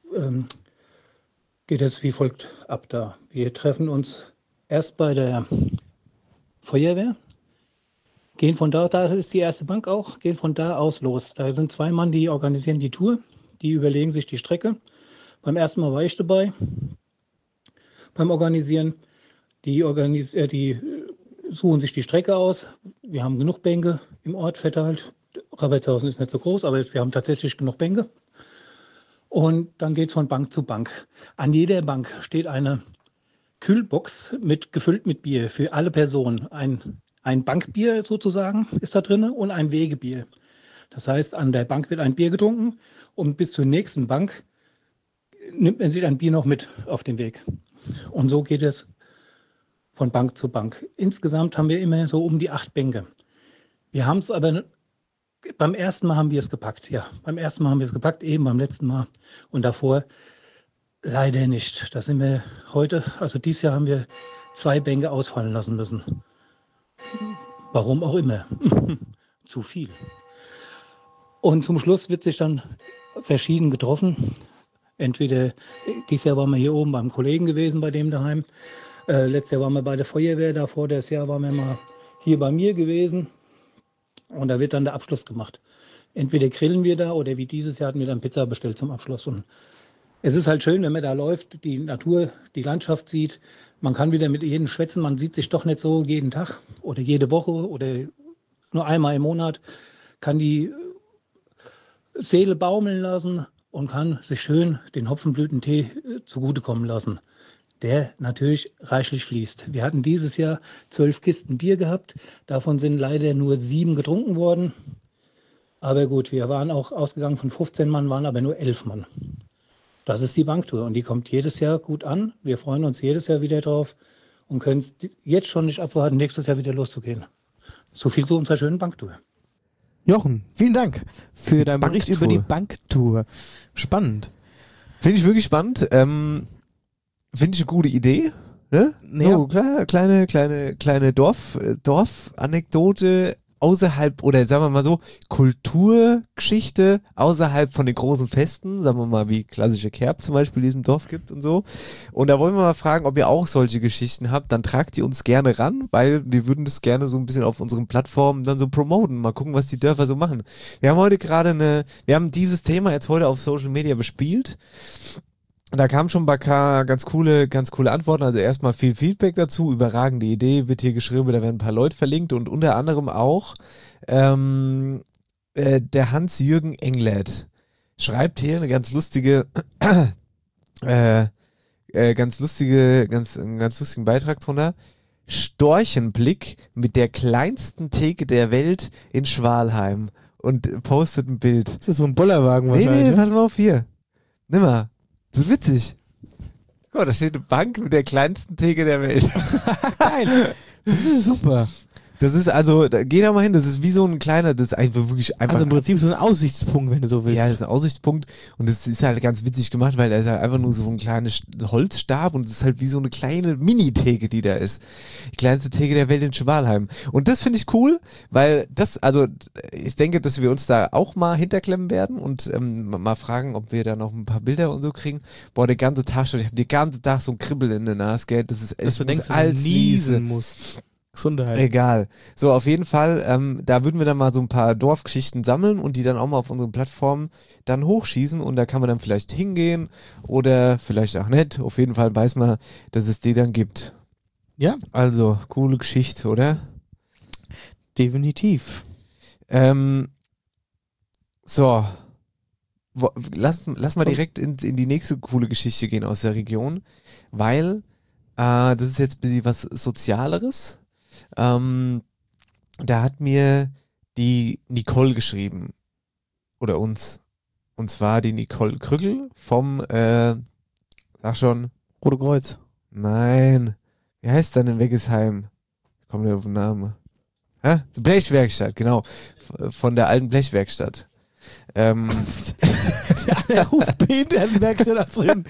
geht es wie folgt ab da. Wir treffen uns erst bei der Feuerwehr, gehen von da ist die erste Bank auch, gehen von da aus los. Da sind 2 Mann, die organisieren die Tour, die überlegen sich die Strecke. Beim ersten Mal war ich dabei, beim Organisieren. Die suchen sich die Strecke aus. Wir haben genug Bänke im Ort verteilt. Rappertshausen ist nicht so groß, aber wir haben tatsächlich genug Bänke. Und dann geht es von Bank zu Bank. An jeder Bank steht eine Kühlbox gefüllt mit Bier für alle Personen. Ein Bankbier sozusagen ist da drin und ein Wegebier. Das heißt, an der Bank wird ein Bier getrunken und bis zur nächsten Bank nimmt man sich ein Bier noch mit auf den Weg. Und so geht es von Bank zu Bank. Insgesamt haben wir immer so um die 8 Bänke. Wir haben es aber beim ersten Mal haben wir es gepackt, ja. Beim ersten Mal haben wir es gepackt, eben beim letzten Mal. Und davor leider nicht. Da sind wir heute, also dieses Jahr haben wir 2 Bänke ausfallen lassen müssen. Warum auch immer. Zu viel. Und zum Schluss wird sich dann verschieden getroffen. Entweder, dieses Jahr waren wir hier oben beim Kollegen gewesen, bei dem daheim. Letztes Jahr waren wir bei der Feuerwehr, davor das Jahr waren wir mal hier bei mir gewesen. Und da wird dann der Abschluss gemacht. Entweder grillen wir da oder wie dieses Jahr hatten wir dann Pizza bestellt zum Abschluss. Und es ist halt schön, wenn man da läuft, die Natur, die Landschaft sieht. Man kann wieder mit jedem schwätzen, man sieht sich doch nicht so jeden Tag oder jede Woche oder nur einmal im Monat. Kann die Seele baumeln lassen und kann sich schön den Hopfenblütentee zugutekommen lassen, der natürlich reichlich fließt. Wir hatten dieses Jahr 12 Kisten Bier gehabt, davon sind leider nur 7 getrunken worden. Aber gut, wir waren auch ausgegangen von 15 Mann, waren aber nur 11 Mann. Das ist die Banktour und die kommt jedes Jahr gut an. Wir freuen uns jedes Jahr wieder drauf und können es jetzt schon nicht abwarten, nächstes Jahr wieder loszugehen. So viel zu unserer schönen Banktour. Jochen, vielen Dank für deinen Bericht Banktour. über die Banktour. Spannend. Finde ich wirklich spannend. Finde ich eine gute Idee. Ne? Ja. So, kleine Dorfanekdote außerhalb, oder sagen wir mal so, Kulturgeschichte außerhalb von den großen Festen, sagen wir mal, wie klassische Kerb zum Beispiel in diesem Dorf gibt und so. Und da wollen wir mal fragen, ob ihr auch solche Geschichten habt, dann tragt die uns gerne ran, weil wir würden das gerne so ein bisschen auf unseren Plattformen dann so promoten, mal gucken, was die Dörfer so machen. Wir haben heute wir haben dieses Thema jetzt heute auf Social Media bespielt. Da kamen schon ein paar ganz coole Antworten. Also erstmal viel Feedback dazu, überragende Idee, wird hier geschrieben, da werden ein paar Leute verlinkt und unter anderem auch der Hans-Jürgen Englert schreibt hier eine ganz lustigen Beitrag drunter. Storchenblick mit der kleinsten Theke der Welt in Schwalheim und postet ein Bild. Ist das so ein Bollerwagen wahrscheinlich? Nee, pass mal auf hier. Nimm mal. Das ist witzig. Guck mal, da steht eine Bank mit der kleinsten Theke der Welt. Geil. Das ist super. Das ist also, geh da mal hin, das ist wie so ein kleiner, das ist einfach wirklich einfach. Also im Prinzip so ein Aussichtspunkt, wenn du so willst. Ja, das ist ein Aussichtspunkt und das ist halt ganz witzig gemacht, weil da ist halt einfach nur so ein kleines Holzstab und es ist halt wie so eine kleine Mini-Theke, die da ist. Die kleinste Theke der Welt in Schwalheim. Und das finde ich cool, weil ich denke, dass wir uns da auch mal hinterklemmen werden und mal fragen, ob wir da noch ein paar Bilder und so kriegen. Boah, der ganze Tag schon, ich habe den ganzen Tag so ein Kribbel in der Nase, gell, das ist dass du denkst, dass als du niesen musst. Gesundheit. Egal. So, auf jeden Fall, da würden wir dann mal so ein paar Dorfgeschichten sammeln und die dann auch mal auf unseren Plattformen dann hochschießen und da kann man dann vielleicht hingehen oder vielleicht auch nicht. Auf jeden Fall weiß man, dass es die dann gibt. Ja. Also, coole Geschichte, oder? Definitiv. So. Lass mal direkt in die nächste coole Geschichte gehen aus der Region, weil das ist jetzt ein bisschen was Sozialeres. Da hat mir die Nicole geschrieben. Oder uns. Und zwar die Nicole Krügel vom, sag schon. Rote Kreuz. Nein. Wie heißt denn in Weggesheim? Ich komme nicht auf den Namen. Hä? Blechwerkstatt, genau. Von der alten Blechwerkstatt. Der ruft Peter in Werkstatt drin.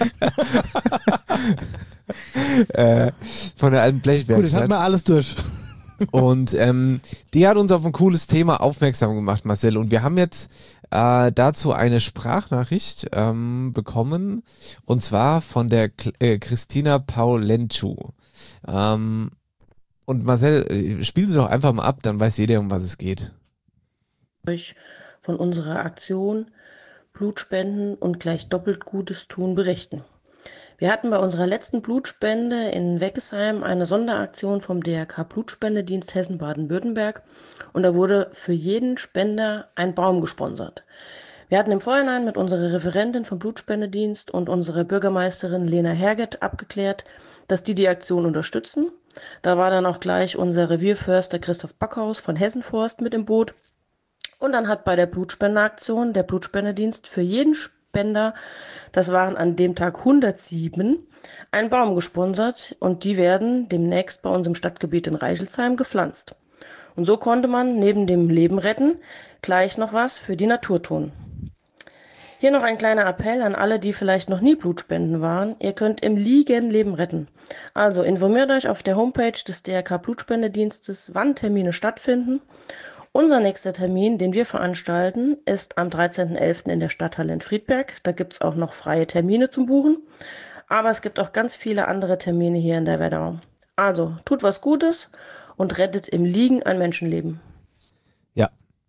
Von der alten Blechwerkstatt. Gut, das hat man alles durch. Und die hat uns auf ein cooles Thema aufmerksam gemacht, Marcel. Und wir haben jetzt dazu eine Sprachnachricht bekommen. Und zwar von der Christina Paulenschu. Und Marcel, spiel sie doch einfach mal ab, dann weiß jeder, um was es geht. Euch von unserer Aktion Blutspenden und gleich doppelt Gutes tun berichten. Wir hatten bei unserer letzten Blutspende in Weggesheim eine Sonderaktion vom DRK Blutspendedienst Hessen-Baden-Württemberg und da wurde für jeden Spender ein Baum gesponsert. Wir hatten im Vorhinein mit unserer Referentin vom Blutspendedienst und unserer Bürgermeisterin Lena Herget abgeklärt, dass die Aktion unterstützen. Da war dann auch gleich unser Revierförster Christoph Backhaus von Hessenforst mit im Boot. Und dann hat bei der Blutspendeaktion der Blutspendedienst für jeden Spender, das waren an dem Tag 107, einen Baum gesponsert und die werden demnächst bei uns im Stadtgebiet in Reichelsheim gepflanzt. Und so konnte man neben dem Leben retten gleich noch was für die Natur tun. Hier noch ein kleiner Appell an alle, die vielleicht noch nie Blutspenden waren. Ihr könnt im Liegen Leben retten. Also informiert euch auf der Homepage des DRK Blutspendedienstes, wann Termine stattfinden. Unser nächster Termin, den wir veranstalten, ist am 13.11. in der Stadthalle in Friedberg. Da gibt es auch noch freie Termine zum Buchen. Aber es gibt auch ganz viele andere Termine hier in der Wetterau. Also, tut was Gutes und rettet im Liegen ein Menschenleben. Ja,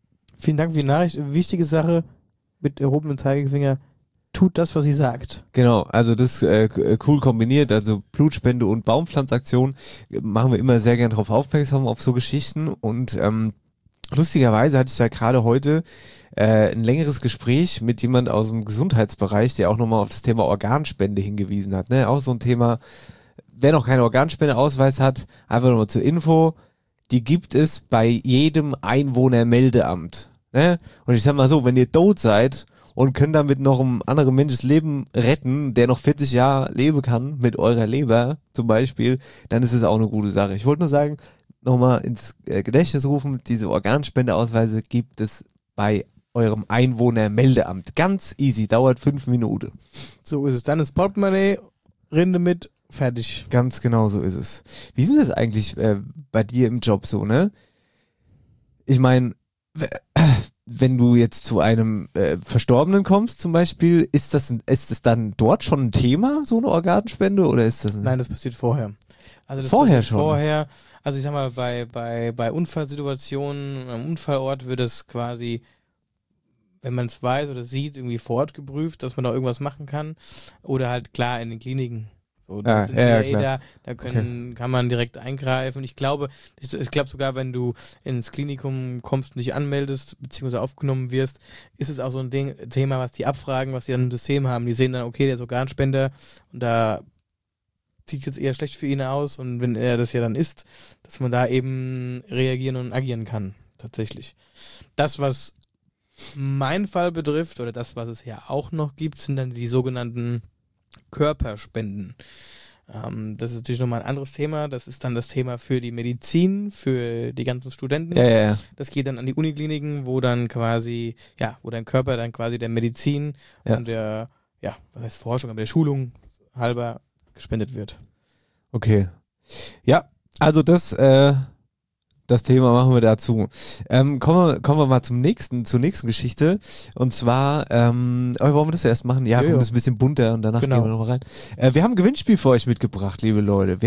Vielen Dank für die Nachricht. Wichtige Sache mit erhobenem Zeigefinger. Tut das, was sie sagt. Genau, also das cool kombiniert, also Blutspende und Baumpflanzaktion machen wir immer sehr gern drauf aufmerksam, auf so Geschichten und lustigerweise hatte ich da gerade heute ein längeres Gespräch mit jemand aus dem Gesundheitsbereich, der auch nochmal auf das Thema Organspende hingewiesen hat, ne, auch so ein Thema, wer noch keinen Organspendeausweis hat, einfach nochmal zur Info, die gibt es bei jedem Einwohnermeldeamt, ne, und ich sag mal so, wenn ihr tot seid und könnt damit noch ein anderes Mensches Leben retten, der noch 40 Jahre leben kann, mit eurer Leber zum Beispiel, dann ist es auch eine gute Sache. Ich wollte nur sagen, nochmal ins Gedächtnis rufen, diese Organspendeausweise gibt es bei eurem Einwohnermeldeamt. Ganz easy, dauert 5 Minuten. So ist es. Dann ist Portemonnaie, Rinde mit, fertig. Ganz genau so ist es. Wie ist denn das eigentlich bei dir im Job so, ne? Ich meine, wenn du jetzt zu einem Verstorbenen kommst zum Beispiel, ist das dann dort schon ein Thema, so eine Organspende, oder ist das Nein, das passiert vorher. Also das vorher passiert schon? Vorher, also ich sag mal, bei Unfallsituationen am Unfallort wird es quasi, wenn man es weiß oder sieht, irgendwie vor Ort geprüft, dass man da irgendwas machen kann. Oder halt klar in den Kliniken. So, da sind da kann man direkt eingreifen. Ich glaube sogar, wenn du ins Klinikum kommst und dich anmeldest, beziehungsweise aufgenommen wirst, ist es auch so ein Thema, was die abfragen, was die dann im System haben. Die sehen dann, okay, der ist Organspender und da sieht jetzt eher schlecht für ihn aus und wenn er das ja dann ist, dass man da eben reagieren und agieren kann, tatsächlich. Das, was meinen Fall betrifft, oder das, was es ja auch noch gibt, sind dann die sogenannten Körperspenden. Das ist natürlich nochmal ein anderes Thema. Das ist dann das Thema für die Medizin, für die ganzen Studenten. Ja. Das geht dann an die Unikliniken, wo dann quasi, wo dein Körper dann quasi der Medizin und der, was heißt Forschung, aber der Schulung halber gespendet wird. Okay. Ja, also das Thema machen wir dazu. Kommen wir mal zur nächsten Geschichte. Und zwar, wollen wir das erst machen? Ja, das ist ein bisschen bunter und danach gehen wir noch rein. Wir haben ein Gewinnspiel für euch mitgebracht, liebe Leute.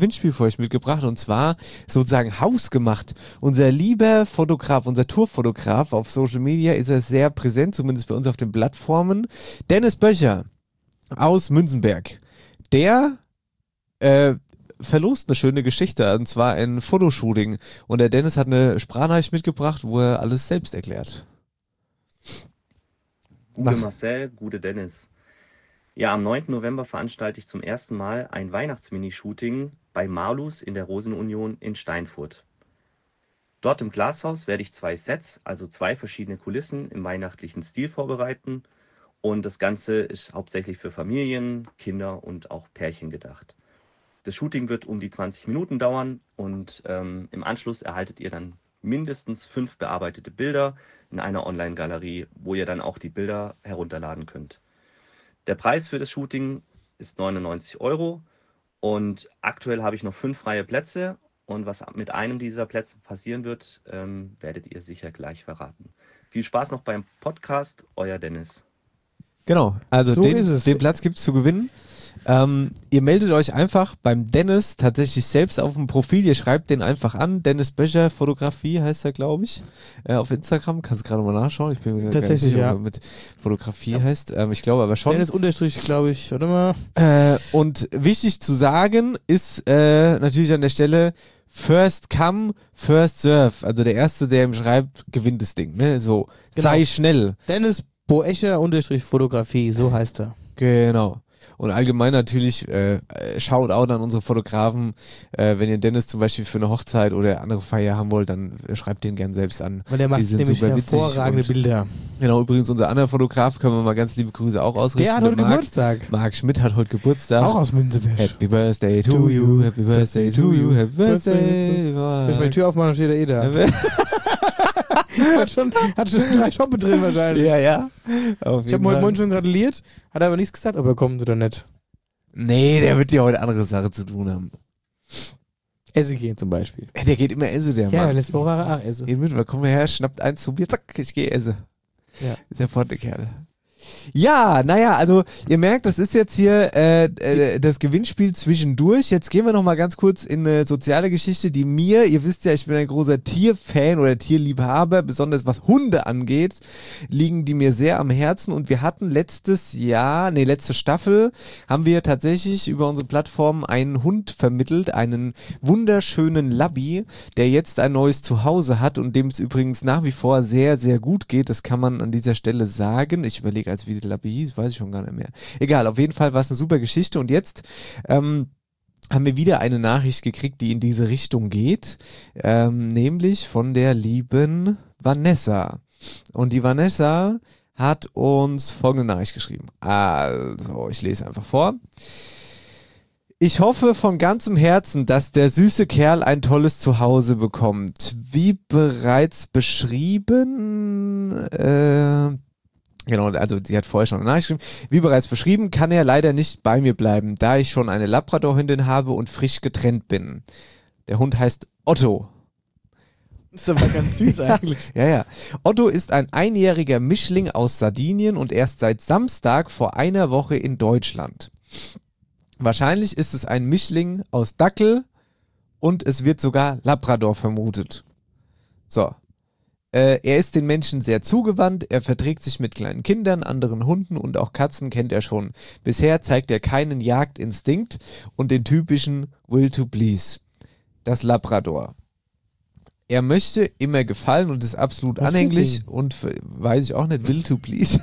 Und zwar sozusagen hausgemacht. Unser lieber Fotograf, unser Tourfotograf auf Social Media ist er sehr präsent, zumindest bei uns auf den Plattformen. Dennis Böcher aus Münzenberg. Der verlost eine schöne Geschichte, und zwar ein Fotoshooting. Und der Dennis hat eine Sprachnachricht mitgebracht, wo er alles selbst erklärt. Gute Marcel, gute Dennis. Ja, am 9. November veranstalte ich zum ersten Mal ein Weihnachtsmini-Shooting bei Malus in der Rosenunion in Steinfurt. Dort im Glashaus werde ich 2 Sets, also 2 verschiedene Kulissen im weihnachtlichen Stil vorbereiten. Und das Ganze ist hauptsächlich für Familien, Kinder und auch Pärchen gedacht. Das Shooting wird um die 20 Minuten dauern und im Anschluss erhaltet ihr dann mindestens 5 bearbeitete Bilder in einer Online-Galerie, wo ihr dann auch die Bilder herunterladen könnt. Der Preis für das Shooting ist 99 € und aktuell habe ich noch 5 freie Plätze und was mit einem dieser Plätze passieren wird, werdet ihr sicher gleich verraten. Viel Spaß noch beim Podcast, euer Dennis. Genau, also So den Platz gibt es zu gewinnen. Ihr meldet euch einfach beim Dennis tatsächlich selbst auf dem Profil. Ihr schreibt den einfach an. Dennis Böcher Fotografie heißt er, glaube ich. Auf Instagram. Kannst du gerade mal nachschauen. Ich bin mir gar nicht sicher, ob er mit Fotografie heißt. Ich glaube aber schon. Dennis Unterstrich, glaube ich. Warte mal. Und wichtig zu sagen ist natürlich an der Stelle First come, first serve. Also der Erste, der ihm schreibt, gewinnt das Ding. Ne? So, sei schnell. Dennis Boecher Unterstrich Fotografie, so heißt er. Genau. Und allgemein natürlich Shoutout an unsere Fotografen. Wenn ihr Dennis zum Beispiel für eine Hochzeit oder andere Feier haben wollt, dann schreibt den gern selbst an. Weil der macht nämlich hervorragende Bilder. Genau, übrigens unser anderer Fotograf, können wir mal ganz liebe Grüße auch ausrichten. Der hat heute Geburtstag. Marc Schmidt hat heute Geburtstag. Auch aus Münzenberg. Happy Birthday to you, happy birthday to you, happy birthday. Wenn ich meine Tür aufmache, dann steht er da. hat schon 3 Shoppen drin wahrscheinlich. Ja. Ich habe heute Morgen schon gratuliert, hat aber nichts gesagt, ob er kommt oder nicht. Nee, der wird ja heute andere Sache zu tun haben. Essen gehen zum Beispiel. Der geht immer essen, der Mann. Ja, letzte Woche war er auch essen. Komm her, schnappt eins zu mir, zack, ich gehe essen. Ja. Ist der flotte Kerl. Ja, naja, also ihr merkt, das ist jetzt hier das Gewinnspiel zwischendurch. Jetzt gehen wir nochmal ganz kurz in eine soziale Geschichte, die mir, ihr wisst ja, ich bin ein großer Tierfan oder Tierliebhaber, besonders was Hunde angeht, liegen die mir sehr am Herzen. Und wir hatten letzte Staffel, haben wir tatsächlich über unsere Plattform einen Hund vermittelt, einen wunderschönen Labby, der jetzt ein neues Zuhause hat und dem es übrigens nach wie vor sehr, sehr gut geht. Das kann man an dieser Stelle sagen. Ich überlege, als wie der Labby hieß, weiß ich schon gar nicht mehr. Egal, auf jeden Fall war es eine super Geschichte und jetzt haben wir wieder eine Nachricht gekriegt, die in diese Richtung geht, nämlich von der lieben Vanessa. Und die Vanessa hat uns folgende Nachricht geschrieben. Also, ich lese einfach vor. Ich hoffe von ganzem Herzen, dass der süße Kerl ein tolles Zuhause bekommt. Wie bereits beschrieben, genau, also sie hat vorher schon eine Nachricht geschrieben. Wie bereits beschrieben, kann er leider nicht bei mir bleiben, da ich schon eine Labrador-Hündin habe und frisch getrennt bin. Der Hund heißt Otto. Das ist aber ganz süß eigentlich. Ja. Otto ist ein einjähriger Mischling aus Sardinien und erst seit Samstag vor einer Woche in Deutschland. Wahrscheinlich ist es ein Mischling aus Dackel und es wird sogar Labrador vermutet. So. Er ist den Menschen sehr zugewandt, er verträgt sich mit kleinen Kindern, anderen Hunden und auch Katzen kennt er schon. Bisher zeigt er keinen Jagdinstinkt und den typischen Will to Please. Das Labrador. Er möchte immer gefallen und ist absolut anhänglich und weiß ich auch nicht, Will to Please.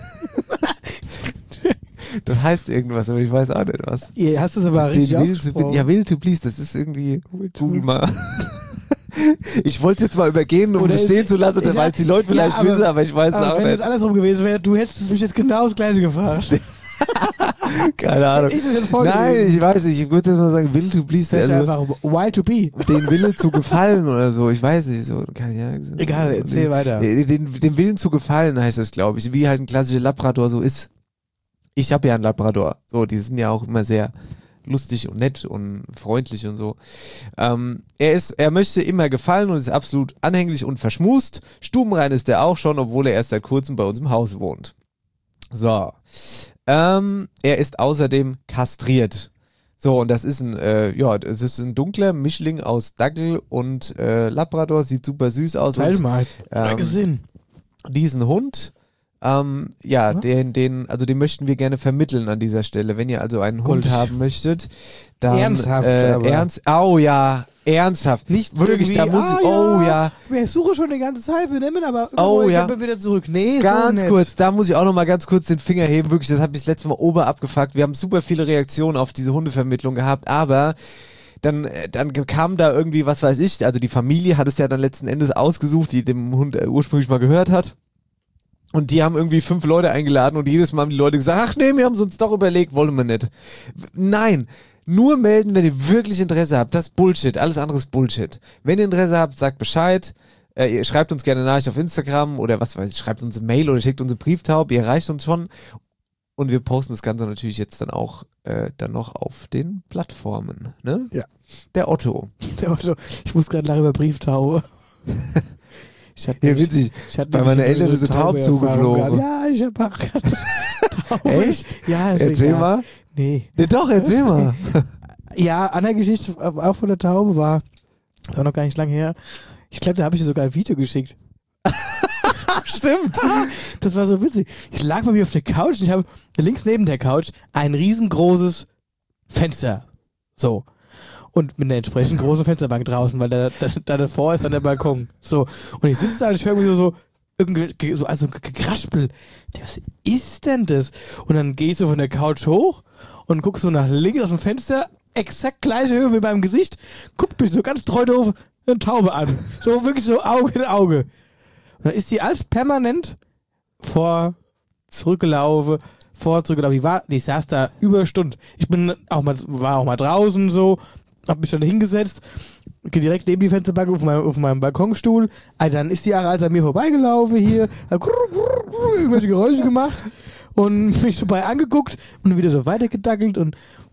Das heißt irgendwas, aber ich weiß auch nicht was. Ihr hast es aber richtig ausgesprochen. Ja, Will to Please, das ist irgendwie, Google mal. Ich wollte es jetzt mal übergehen, um es stehen zu lassen, weil es die Leute vielleicht wissen, aber ich weiß es auch nicht. Wenn es andersrum gewesen wäre, du hättest mich jetzt genau das Gleiche gefragt. Keine Ahnung. Nein, ich weiß nicht, ich würde jetzt mal sagen, Will to Please. Das ist einfach Wild to be. Den Wille zu gefallen oder so, ich weiß nicht. So, egal, erzähl weiter. Den Willen zu gefallen heißt das, glaube ich, wie halt ein klassischer Labrador so ist. Ich habe ja einen Labrador. So, die sind ja auch immer sehr lustig und nett und freundlich und so. Er möchte immer gefallen und ist absolut anhänglich und verschmust. Stubenrein ist er auch schon, obwohl er erst seit kurzem bei uns im Haus wohnt. So. Er ist außerdem kastriert. So, und das ist ein dunkler Mischling aus Dackel und Labrador. Sieht super süß aus. Diesen Hund, den möchten wir gerne vermitteln an dieser Stelle. Wenn ihr also einen Hund haben möchtet, dann ernsthaft. Nicht wirklich, da muss ich suche schon die ganze Zeit, wir nehmen aber wieder zurück. Nee, ganz so kurz, da muss ich auch noch mal ganz kurz den Finger heben. Wirklich, das habe ich das letzte Mal abgefuckt. Wir haben super viele Reaktionen auf diese Hundevermittlung gehabt, aber dann kam da irgendwie, was weiß ich, also die Familie hat es ja dann letzten Endes ausgesucht, die dem Hund ursprünglich mal gehört hat. Und die haben irgendwie 5 Leute eingeladen und jedes Mal haben die Leute gesagt, ach nee, wir haben es uns doch überlegt, wollen wir nicht. Nein, nur melden, wenn ihr wirklich Interesse habt. Das ist Bullshit, alles andere ist Bullshit. Wenn ihr Interesse habt, sagt Bescheid. Ihr schreibt uns gerne eine Nachricht auf Instagram oder was weiß ich, schreibt uns eine Mail oder schickt uns eine Brieftaube, ihr erreicht uns schon. Und wir posten das Ganze natürlich jetzt dann auch noch auf den Plattformen. Ne? Ja. Der Otto. Ich muss gerade nachher über Brieftaube. Witzig. Bei meinen Eltern ist eine Taube zugeflogen. Ja, ich habe auch gerade Taube. Echt? Ja, erzähl mal. Nee. Doch, erzähl mal. Ja, andere Geschichte auch von der Taube war auch noch gar nicht lange her. Ich glaube, da habe ich dir sogar ein Video geschickt. Stimmt. Das war so witzig. Ich lag bei mir auf der Couch und ich habe links neben der Couch ein riesengroßes Fenster. So. Und mit einer entsprechend großen Fensterbank draußen, weil da davor ist dann der Balkon. So. Und ich sitze da und ich höre mir so Gekraspel. Was ist denn das? Und dann gehe ich so von der Couch hoch und guck so nach links aus dem Fenster, exakt gleiche Höhe mit meinem Gesicht, guckt mich so ganz treu doof eine Taube an. So wirklich so Auge in Auge. Und dann ist die alles permanent zurückgelaufen. Die saß da über eine Stunde. Ich war auch mal draußen so, hab mich dann hingesetzt, direkt neben die Fensterbank auf meinem Balkonstuhl. Also dann ist die also an mir vorbeigelaufen hier, hat irgendwelche Geräusche gemacht und mich dabei angeguckt und wieder so weitergedackelt und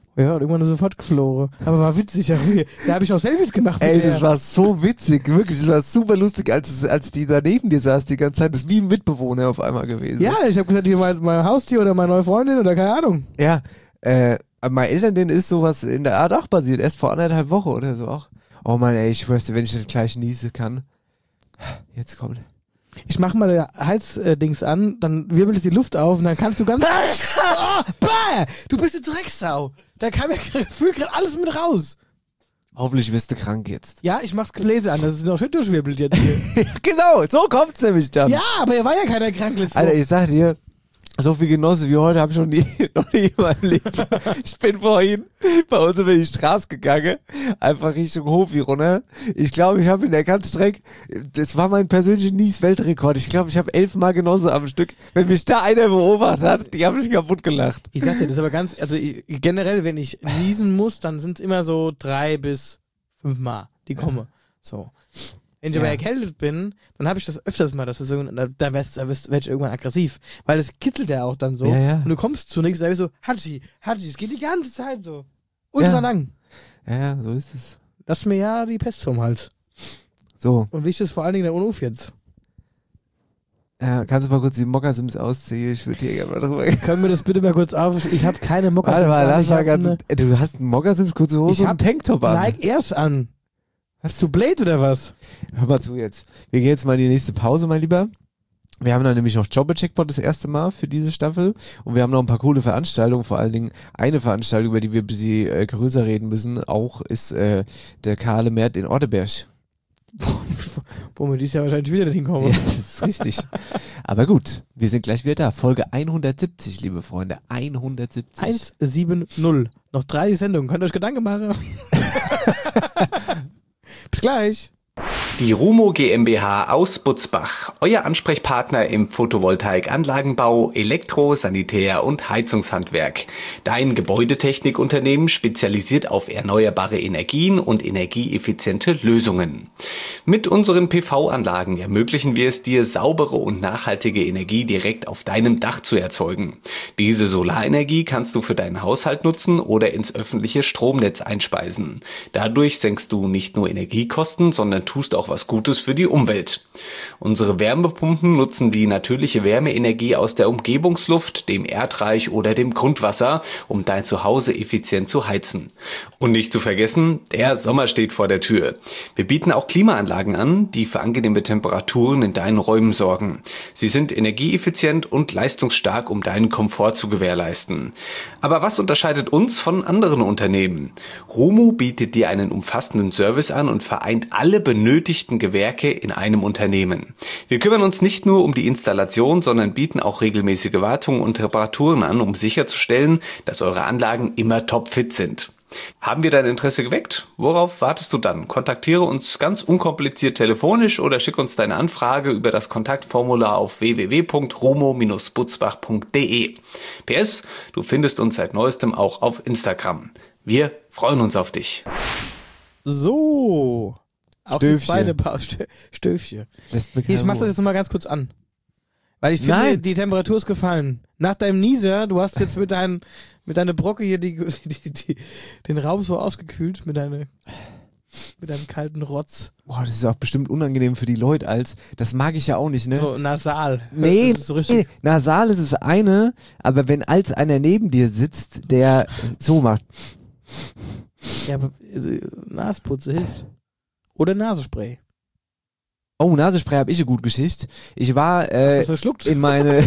Ja, und irgendwann ist er sofort geflogen. Aber war witzig. Da habe ich auch Selfies gemacht. Ey, das war so witzig, wirklich. Das war super lustig, als die da neben dir saß die ganze Zeit. Das ist wie ein Mitbewohner auf einmal gewesen. Ja, ich habe gesagt, hier mein Haustier oder meine neue Freundin oder keine Ahnung. Ja, aber meine Eltern, denen ist sowas in der Art auch passiert. Erst vor 1,5 Wochen oder so auch. Oh Mann, ey, ich schwör's dir, wenn ich das gleich niese kann. Jetzt kommt. Ich mach mal der Halsdings an, dann wirbelt es die Luft auf und dann kannst du ganz... oh, bah! Du bist eine Drecksau. Da kam ja gefühlt gerade alles mit raus. Hoffentlich wirst du krank jetzt. Ja, ich mach's Gläser an, das ist noch schön durchwirbelt jetzt hier. Genau, so kommt's nämlich dann. Ja, aber er war ja keiner krank letzte Woche. Alter, ich sag dir, so viel Genosse wie heute habe ich noch nie in meinem Leben. Ich bin vorhin bei uns über die Straße gegangen, einfach Richtung Hofi runter. Ich glaube, ich habe in der ganzen Strecke, das war mein persönlicher Nies-Weltrekord. Ich glaube, ich habe 11 Mal Genosse am Stück. Wenn mich da einer beobachtet hat, die haben mich kaputt gelacht. Ich sag dir, das ist aber ganz, also generell, wenn ich niesen muss, dann sind es immer so 3 bis 5 Mal, die kommen. So. Wenn ich aber erkältet bin, dann habe ich das öfters mal, dass da werde ich irgendwann aggressiv. Weil das kitzelt ja auch dann so. Ja. Und du kommst zu nichts, da bist du so, Hatschi, es geht die ganze Zeit so. Ultra lang. Ja, so ist es. Das ist mir ja die Pest vom Hals. So. Und wichtig ist vor allen Dingen der Unruf jetzt. Ja, kannst du mal kurz die Moccasims ausziehen? Ich würde hier gerne mal drüber gehen. Können wir das bitte mal kurz auf? Ich habe keine Moccasims Warte mal, an. lass mal ganz... Du hast einen Moccasims, kurze Hose und einen Tanktop an. Like erst an. Hast du Blade oder was? Hör mal zu jetzt. Wir gehen jetzt mal in die nächste Pause, mein Lieber. Wir haben dann nämlich noch Jobber-Checkpot das erste Mal für diese Staffel und wir haben noch ein paar coole Veranstaltungen, vor allen Dingen eine Veranstaltung, über die wir ein bisschen größer reden müssen, auch ist der Karle Mert in Orteberg. Wo wir dieses Jahr wahrscheinlich wieder hinkommen. Ja, das ist richtig. Aber gut, wir sind gleich wieder da. Folge 170, liebe Freunde. 170. 170. Noch 3 Sendungen. Könnt ihr euch Gedanken machen? Bis gleich. Die Rumo GmbH aus Butzbach, euer Ansprechpartner im Photovoltaikanlagenbau, Elektro-, Sanitär- und Heizungshandwerk. Dein Gebäudetechnikunternehmen spezialisiert auf erneuerbare Energien und energieeffiziente Lösungen. Mit unseren PV-Anlagen ermöglichen wir es dir, saubere und nachhaltige Energie direkt auf deinem Dach zu erzeugen. Diese Solarenergie kannst du für deinen Haushalt nutzen oder ins öffentliche Stromnetz einspeisen. Dadurch senkst du nicht nur Energiekosten, sondern tust auch was Gutes für die Umwelt. Unsere Wärmepumpen nutzen die natürliche Wärmeenergie aus der Umgebungsluft, dem Erdreich oder dem Grundwasser, um dein Zuhause effizient zu heizen. Und nicht zu vergessen, der Sommer steht vor der Tür. Wir bieten auch Klimaanlagen an, die für angenehme Temperaturen in deinen Räumen sorgen. Sie sind energieeffizient und leistungsstark, um deinen Komfort zu gewährleisten. Aber was unterscheidet uns von anderen Unternehmen? Rumo bietet dir einen umfassenden Service an und vereint alle benötigten Gewerke in einem Unternehmen. Wir kümmern uns nicht nur um die Installation, sondern bieten auch regelmäßige Wartungen und Reparaturen an, um sicherzustellen, dass eure Anlagen immer topfit sind. Haben wir dein Interesse geweckt? Worauf wartest du dann? Kontaktiere uns ganz unkompliziert telefonisch oder schick uns deine Anfrage über das Kontaktformular auf www.rumo-butzbach.de. PS, du findest uns seit neuestem auch auf Instagram. Wir freuen uns auf dich. So. Auch Stöfchen. die zweite Pause. Stöfchen. Ich mach das jetzt nochmal ganz kurz an. Weil ich finde, die Temperatur ist gefallen. Nach deinem Nieser, du hast jetzt mit deiner Brocke hier den Raum so ausgekühlt, mit deinem kalten Rotz. Boah, das ist auch bestimmt unangenehm für die Leute das mag ich ja auch nicht, ne? So nasal. Nee, das ist so richtig. nasal ist es eine, aber wenn als einer neben dir sitzt, der so macht. Ja, aber Nasputze hilft. Oder Nasenspray. Oh, Nasenspray habe ich eine gute Geschichte. Ich war in meine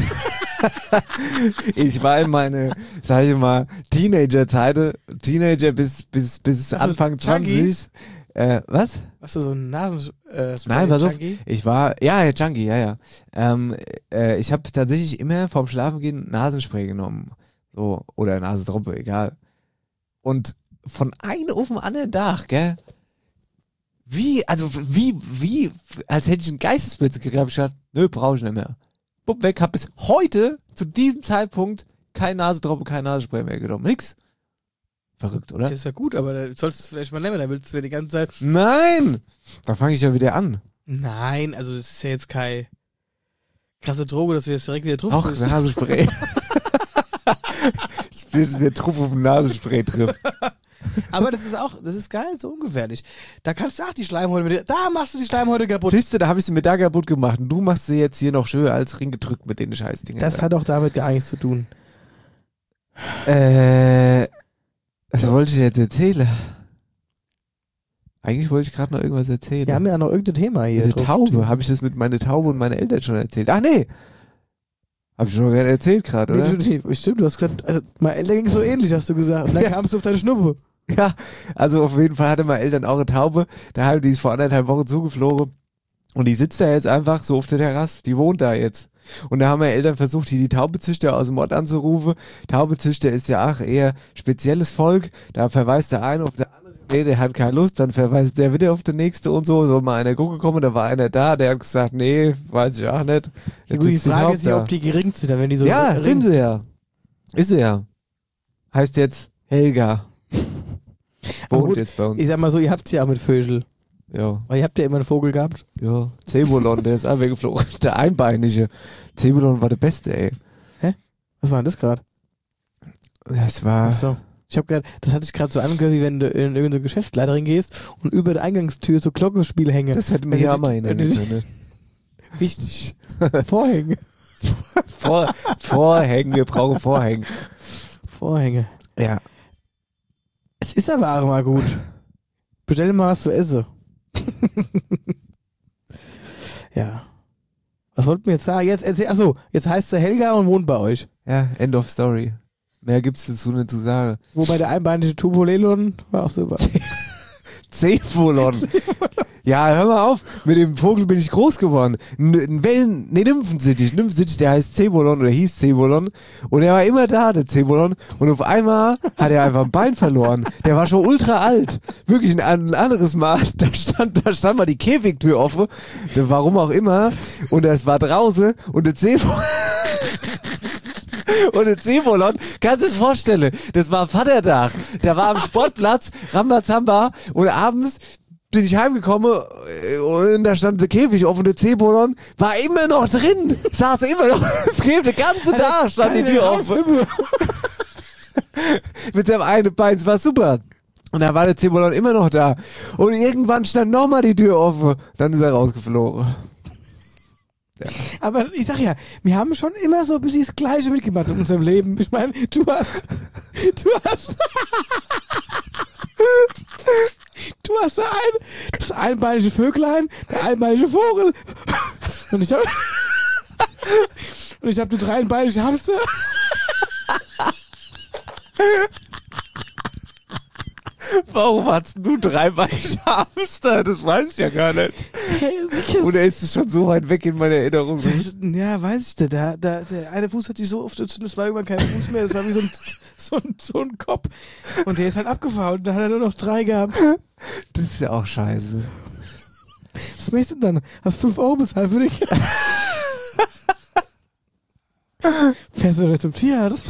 sag ich mal, Teenager-Zeiten, Teenager bis Anfang 20. Was? Hast du so ein Nasenspray? Nein, pass auf. Ich war, Junkie, ja. Ich habe tatsächlich immer vorm Schlafengehen Nasenspray genommen. So, oder Nasendroppe, egal. Und von einem auf den anderen Tag, gell? Wie, als hätte ich einen Geistesblitz gekriegt, hab ich gedacht, nö, brauche ich nicht mehr. Bupp, weg, hab bis heute, zu diesem Zeitpunkt, kein Nasendroppe, kein Nasenspray mehr genommen. Nix. Verrückt, oder? Das ist ja gut, aber da solltest du es vielleicht mal nehmen, da willst du ja die ganze Zeit... Nein! Da fange ich ja wieder an. Nein, also das ist ja jetzt keine krasse Droge, dass du jetzt direkt wieder drauf Auch bist. Nasenspray. Jetzt wird Trupp auf dem Nasenspray-Trip. Aber das ist geil, so ungefährlich. Da kannst du auch die Schleimhäute mit dir, da machst du die Schleimhäute kaputt. Siehst du, da habe ich sie mir da kaputt gemacht und du machst sie jetzt hier noch schön als Ring gedrückt mit den Scheißdingen. Das hat auch damit gar nichts zu tun. Was wollte ich jetzt erzählen? Eigentlich wollte ich gerade noch irgendwas erzählen. Wir haben ja noch irgendein Thema hier. Eine Taube. Habe ich das mit meiner Taube und meinen Eltern schon erzählt? Ach nee. Habe ich schon gerne erzählt gerade, oder? Nee, stimmt, du hast gesagt, meine Eltern ging so ähnlich, hast du gesagt. Und dann kamst du auf deine Schnuppe. Ja, also auf jeden Fall hatte meine Eltern auch eine Taube. Die ist vor 1,5 Wochen zugeflogen. Und die sitzt da jetzt einfach so auf der Terrasse. Die wohnt da jetzt. Und da haben meine Eltern versucht, die Taubezüchter aus dem Ort anzurufen. Taubezüchter ist ja auch eher spezielles Volk. Da verweist der eine auf der andere. Nee, der hat keine Lust. Dann verweist der wieder auf den nächste und so. So mal einer gucken kommen, da war einer da, der hat gesagt, nee, weiß ich auch nicht. Gut, die Frage ist ja, ob die gering sind, wenn die so. Ja, sind sie ja. Ist sie ja. Heißt jetzt Helga. Wohnt gut, jetzt bei uns. Ich sag mal so, ihr habt es ja auch mit Vögel. Ja. Weil ihr habt ja immer einen Vogel gehabt. Ja, Zebulon, der ist auch weggeflogen. Der Einbeinige. Zebulon war der Beste, ey. Hä? Was war denn das gerade? Das war... Achso. Ich hab grad, das hatte ich gerade so angehört, wie wenn du in irgendeine Geschäftsleiterin gehst und über der Eingangstür so Glockenspiele hängen. Das hätte mir ja mal erinnern können. Wichtig. Vorhänge. Vorhänge, wir brauchen Vorhänge. Vorhänge. Ja. Es ist aber auch mal gut. Bestell mal was zu essen. Ja. Was wollten wir jetzt sagen? Jetzt heißt sie Helga und wohnt bei euch. Ja, End of Story. Mehr gibt's dazu nicht zu sagen. Wobei der einbeinige Tubolelon war auch super. Zebulon. Ja, hör mal auf. Mit dem Vogel bin ich groß geworden. Nymphensittich, der heißt Zebulon oder hieß Zebulon. Und er war immer da, der Zebulon. Und auf einmal hat er einfach ein Bein verloren. Der war schon ultra alt. Wirklich ein anderes Mal. Da stand mal die Käfigtür offen. Warum auch immer. Und es war draußen. Und der Zebulon... Und der Zebulon, kannst du es vorstellen, das war Vatertag. Der war am Sportplatz, Rambazamba, und abends bin ich heimgekommen und da stand der Käfig offen, der Zebulon war immer noch drin. Saß immer noch im Käfig, den ganzen Tag stand die Tür offen. Mit seinem einen Bein, es war super. Und da war der Zebulon immer noch da. Und irgendwann stand nochmal die Tür offen. Dann ist er rausgeflogen. Ja. Aber ich sag ja, wir haben schon immer so ein bisschen das Gleiche mitgemacht in unserem Leben. Ich meine, du hast das einbeinige Vöglein, der einbeinige Vogel. Und ich hab du dreieinbeinige Hamster. Warum hast du dreibeinige Hamster? Das weiß ich ja gar nicht. Oder ist es schon so weit weg in meiner Erinnerung? Ja, weiß ich nicht. Der eine Fuß hat sich so oft entzündet, das war irgendwann kein Fuß mehr, das war wie so ein Kopf. Und der ist halt abgefahren. Dann hat er nur noch 3 gehabt. Das ist ja auch scheiße. Was möchtest du denn dann? Hast 5 Euro bezahlt für dich? Fährst du nicht zum Tierarzt?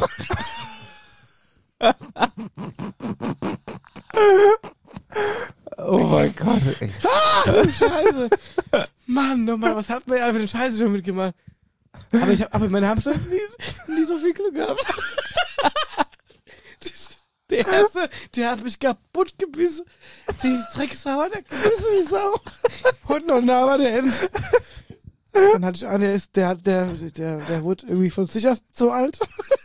Oh mein Gott, ey. Scheiße. Mann, nochmal, was hat man ja für den Scheiße schon mitgemacht? Aber meine Hamster nie so viel Glück gehabt. Der erste, der hat mich kaputt gebissen. Dieses Drecksauer, der gebissen wie Sau. Und noch nah war der End. Dann hatte ich einen, der wurde irgendwie von sich aus so alt.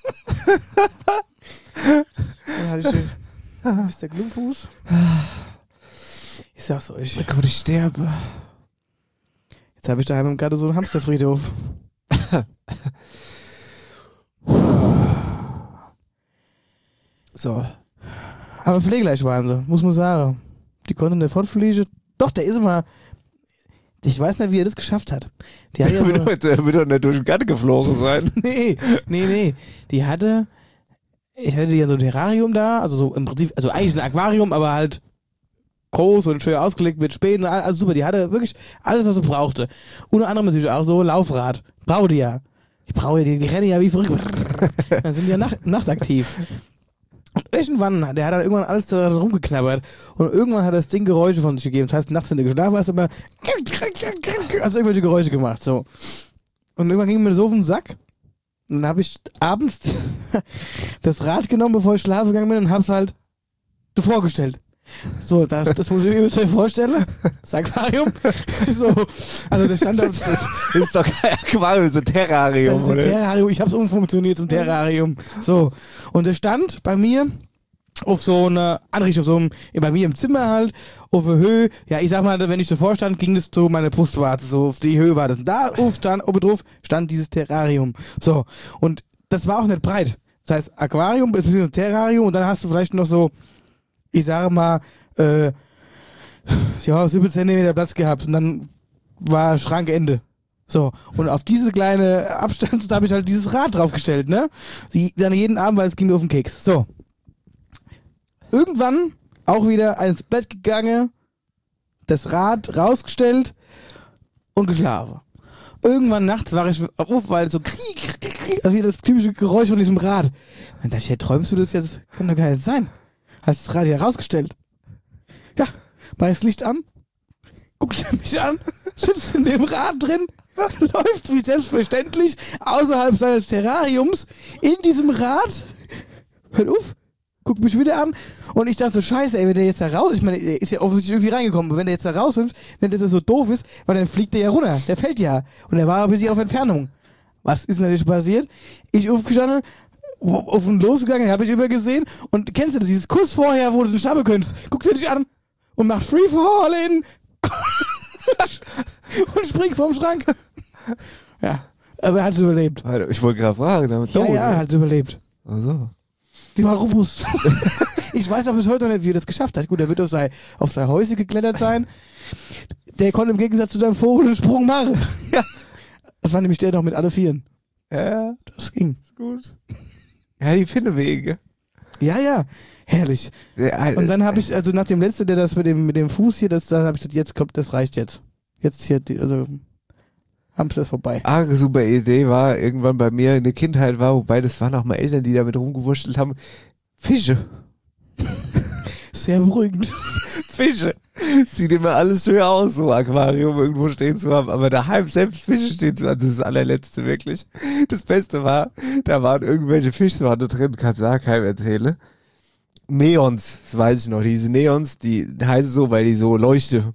Dann hatte ich den Mr. Glumfuß. Ich sag's euch. Oh Gott, ich sterbe. Jetzt habe ich daheim gerade so einen Hamsterfriedhof. So. Aber pflegeleicht waren sie, muss man sagen. Die konnten nicht fortfliegen. Doch, der ist immer... Ich weiß nicht, wie er das geschafft hat. Die hat Der wird doch nicht durch den Garten geflogen sein. Nee. Die hatte... Ich hatte ja so ein Terrarium da, also so im Prinzip, also eigentlich ein Aquarium, aber halt groß und schön ausgelegt mit Spänen, also super. Die hatte wirklich alles, was sie brauchte. Unter anderem natürlich auch so Laufrad. Braucht die ja. Die rennen ja wie verrückt. Dann sind die ja nachtaktiv. Und irgendwann, der hat dann irgendwann alles da rumgeknabbert und irgendwann hat das Ding Geräusche von sich gegeben. Das heißt, nachts in der geschlafen hast du immer also irgendwelche Geräusche gemacht, so. Und irgendwann ging mir so auf den Sack Und dann habe ich abends das Rad genommen, bevor ich schlafen gegangen bin und habe es halt vorgestellt. So, das muss ich mir vorstellen. Das Aquarium. So, also das stand auf. Das ist doch kein Aquarium, das ist ein Terrarium, das ist ein Terrarium. Ich habe es umfunktioniert zum Terrarium. So, und es stand bei mir auf so einer Anrichtung, bei mir im Zimmer halt, auf der Höhe. Ja, ich sag mal, wenn ich davor stand, ging das zu meiner Brustwarze, so auf die Höhe war das. Und da oben drauf stand dieses Terrarium. So, und das war auch nicht breit. Das heißt, Aquarium ist ein Terrarium und dann hast du vielleicht noch so, ich sage mal, 7 Zentimeter Platz gehabt und dann war Schrankende. So, und auf diese kleine Abstand, da habe ich halt dieses Rad draufgestellt, ne? Dann jeden Abend, weil es ging mir auf den Keks. So. Irgendwann auch wieder ins Bett gegangen, das Rad rausgestellt und geschlafen. Irgendwann nachts war ich auf, weil so also wieder das typische Geräusch von diesem Rad. Dann dachte ich, hey, träumst du das jetzt? Kann doch gar nicht sein. Hast das Radio rausgestellt. Ja, mach das Licht an, guckst du mich an, sitzt in dem Rad drin, läuft wie selbstverständlich außerhalb seines Terrariums in diesem Rad, hört auf, guckt mich wieder an und ich dachte so, scheiße, ey, wenn der jetzt da raus, ich meine, der ist ja offensichtlich irgendwie reingekommen, aber wenn der jetzt da raushüpft, wenn das so doof ist, weil dann fliegt der ja runter, der fällt ja und der war ein bisschen auf Entfernung. Was ist natürlich passiert? Ich aufgestanden, auf den losgegangen, habe ich übergesehen und kennst du das, dieses Kuss vorher, wo du den schnappen könntest, guckt er dich an und macht Free Falling und springt vom Schrank. Ja, aber er hat es überlebt. Ich wollte gerade fragen. Damit ja, er hat es überlebt. Ach so. Die war robust. Ich weiß aber bis heute noch nicht, wie er das geschafft hat. Gut, er wird auf sein Häuschen geklettert sein. Der konnte im Gegensatz zu deinem Vogel einen Sprung machen. Ja. Das war nämlich der noch mit alle Vieren. Ja. Das ging. Ist gut. Ja, die Findewege. Ja, herrlich. Ja, und dann habe ich, also nach dem letzten, der das mit dem Fuß hier, da habe ich gesagt, jetzt kommt, das reicht jetzt. Jetzt hier, also Hamster ist vorbei. Super Idee war irgendwann bei mir in der Kindheit wobei das waren auch mal Eltern, die damit rumgewurschtelt haben, Fische. Sehr beruhigend. Fische. Sieht immer alles schön aus, so Aquarium irgendwo stehen zu haben, aber daheim selbst Fische stehen zu haben, das ist das allerletzte wirklich. Das Beste war, da waren irgendwelche Fischsorte drin, kannst du auch keinem erzählen. Neons, das weiß ich noch, diese Neons, die heißen so, weil die so leuchten.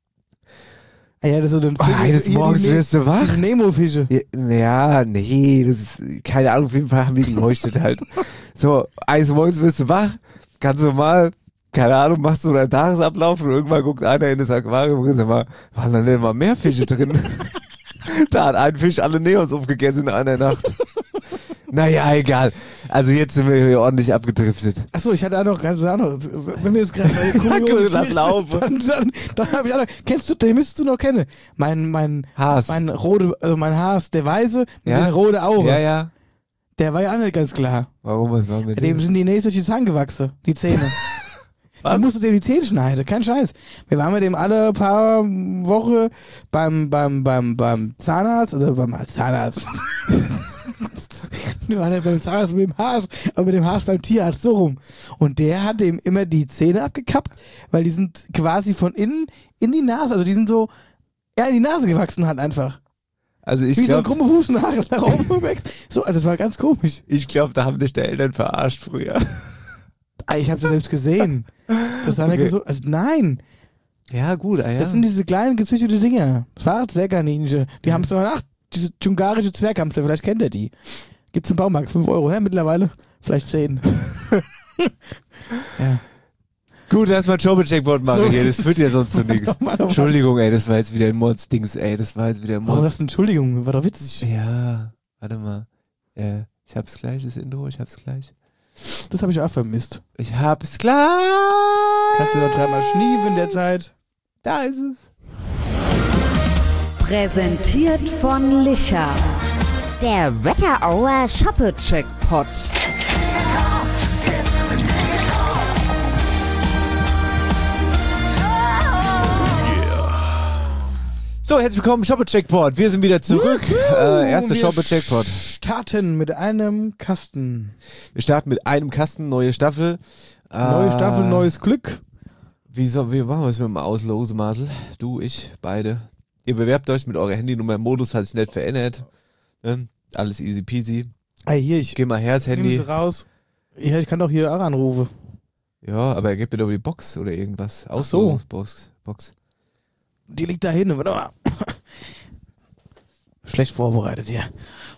Ah ja, das ist so ein eines Morgens wirst du wach. Diese Nemo-Fische. Ja, nee, das ist, keine Ahnung, auf jeden Fall haben die geleuchtet halt. So, eines Morgens wirst du wach, ganz normal, keine Ahnung, machst du deinen Tagesablauf und irgendwann guckt einer in das Aquarium und sagt mal, waren da denn mal mehr Fische drin? Da hat ein Fisch alle Neons aufgegessen in einer Nacht. Naja, egal. Also jetzt sind wir hier ordentlich abgedriftet. Achso, ich hatte auch noch, wenn wir jetzt gerade lass laufen. Dann habe ich auch noch, kennst du, den müsstest du noch kennen. Mein Haas. Mein Haas, der Weiße mit den roten Augen. Ja. Der war ja auch nicht ganz klar. Warum? Was war mit dem? Sind die Nägel durch die Zahn gewachsen, die Zähne. Was? Du musst dir die Zähne schneiden, kein Scheiß. Wir waren mit dem alle paar Wochen beim Zahnarzt, oder beim Zahnarzt. Wir waren ja beim Zahnarzt mit dem Haas, aber mit dem Haas beim Tierarzt, so rum. Und der hat dem immer die Zähne abgekappt, weil die sind quasi von innen in die Nase, also die sind so, in die Nase gewachsen halt einfach. Also ich wie glaub, so ein krummer Fußnagel nach oben wächst. So, also das war ganz komisch. Ich glaube, da haben dich die Eltern verarscht früher. Ich habe das selbst gesehen. Das war nicht so, also nein. Ja, gut, ja. Das sind diese kleinen gezüchtete Dinger. Zwergkaninchen. Die haben es doch diese dschungarische Zwerghamster, vielleicht kennt ihr die. Gibt's im Baumarkt, 5 Euro, ja, mittlerweile vielleicht 10. Ja. Gut, lass mal Job-Checkboard machen So, hier, das führt ja sonst zu nichts. Entschuldigung, ey, das war jetzt wieder ein Mordsdings, ey, Warum das Entschuldigung, war doch witzig. Ja, warte mal. Ich hab's gleich, das Intro, ich hab's gleich. Das habe ich auch vermisst. Ich hab's gleich. Kannst du noch 3-mal schniefen in der Zeit? Da ist es. Präsentiert von Licher. Der Wetterauer Shoppe-Checkpot. So, herzlich willkommen, Shoppe-Checkpot. Wir sind wieder zurück. Erster Shoppe-Checkpot. Starten mit einem Kasten. Wir starten mit einem Kasten, neue Staffel. Neue Staffel, neues Glück. Wie machen wir es mit dem Auslose, Marcel? Du, ich, beide. Ihr bewerbt euch mit eurer Handynummer. Modus hat sich nicht verändert. Ne? Alles easy peasy. Hey, hier, ich Geh mal her, das Handy. nehm's raus. Ja, ich kann doch hier auch anrufen. Ja, aber er gibt mir doch die Box oder irgendwas. Ach so. Box. Die liegt da hinten, warte mal. Schlecht vorbereitet hier.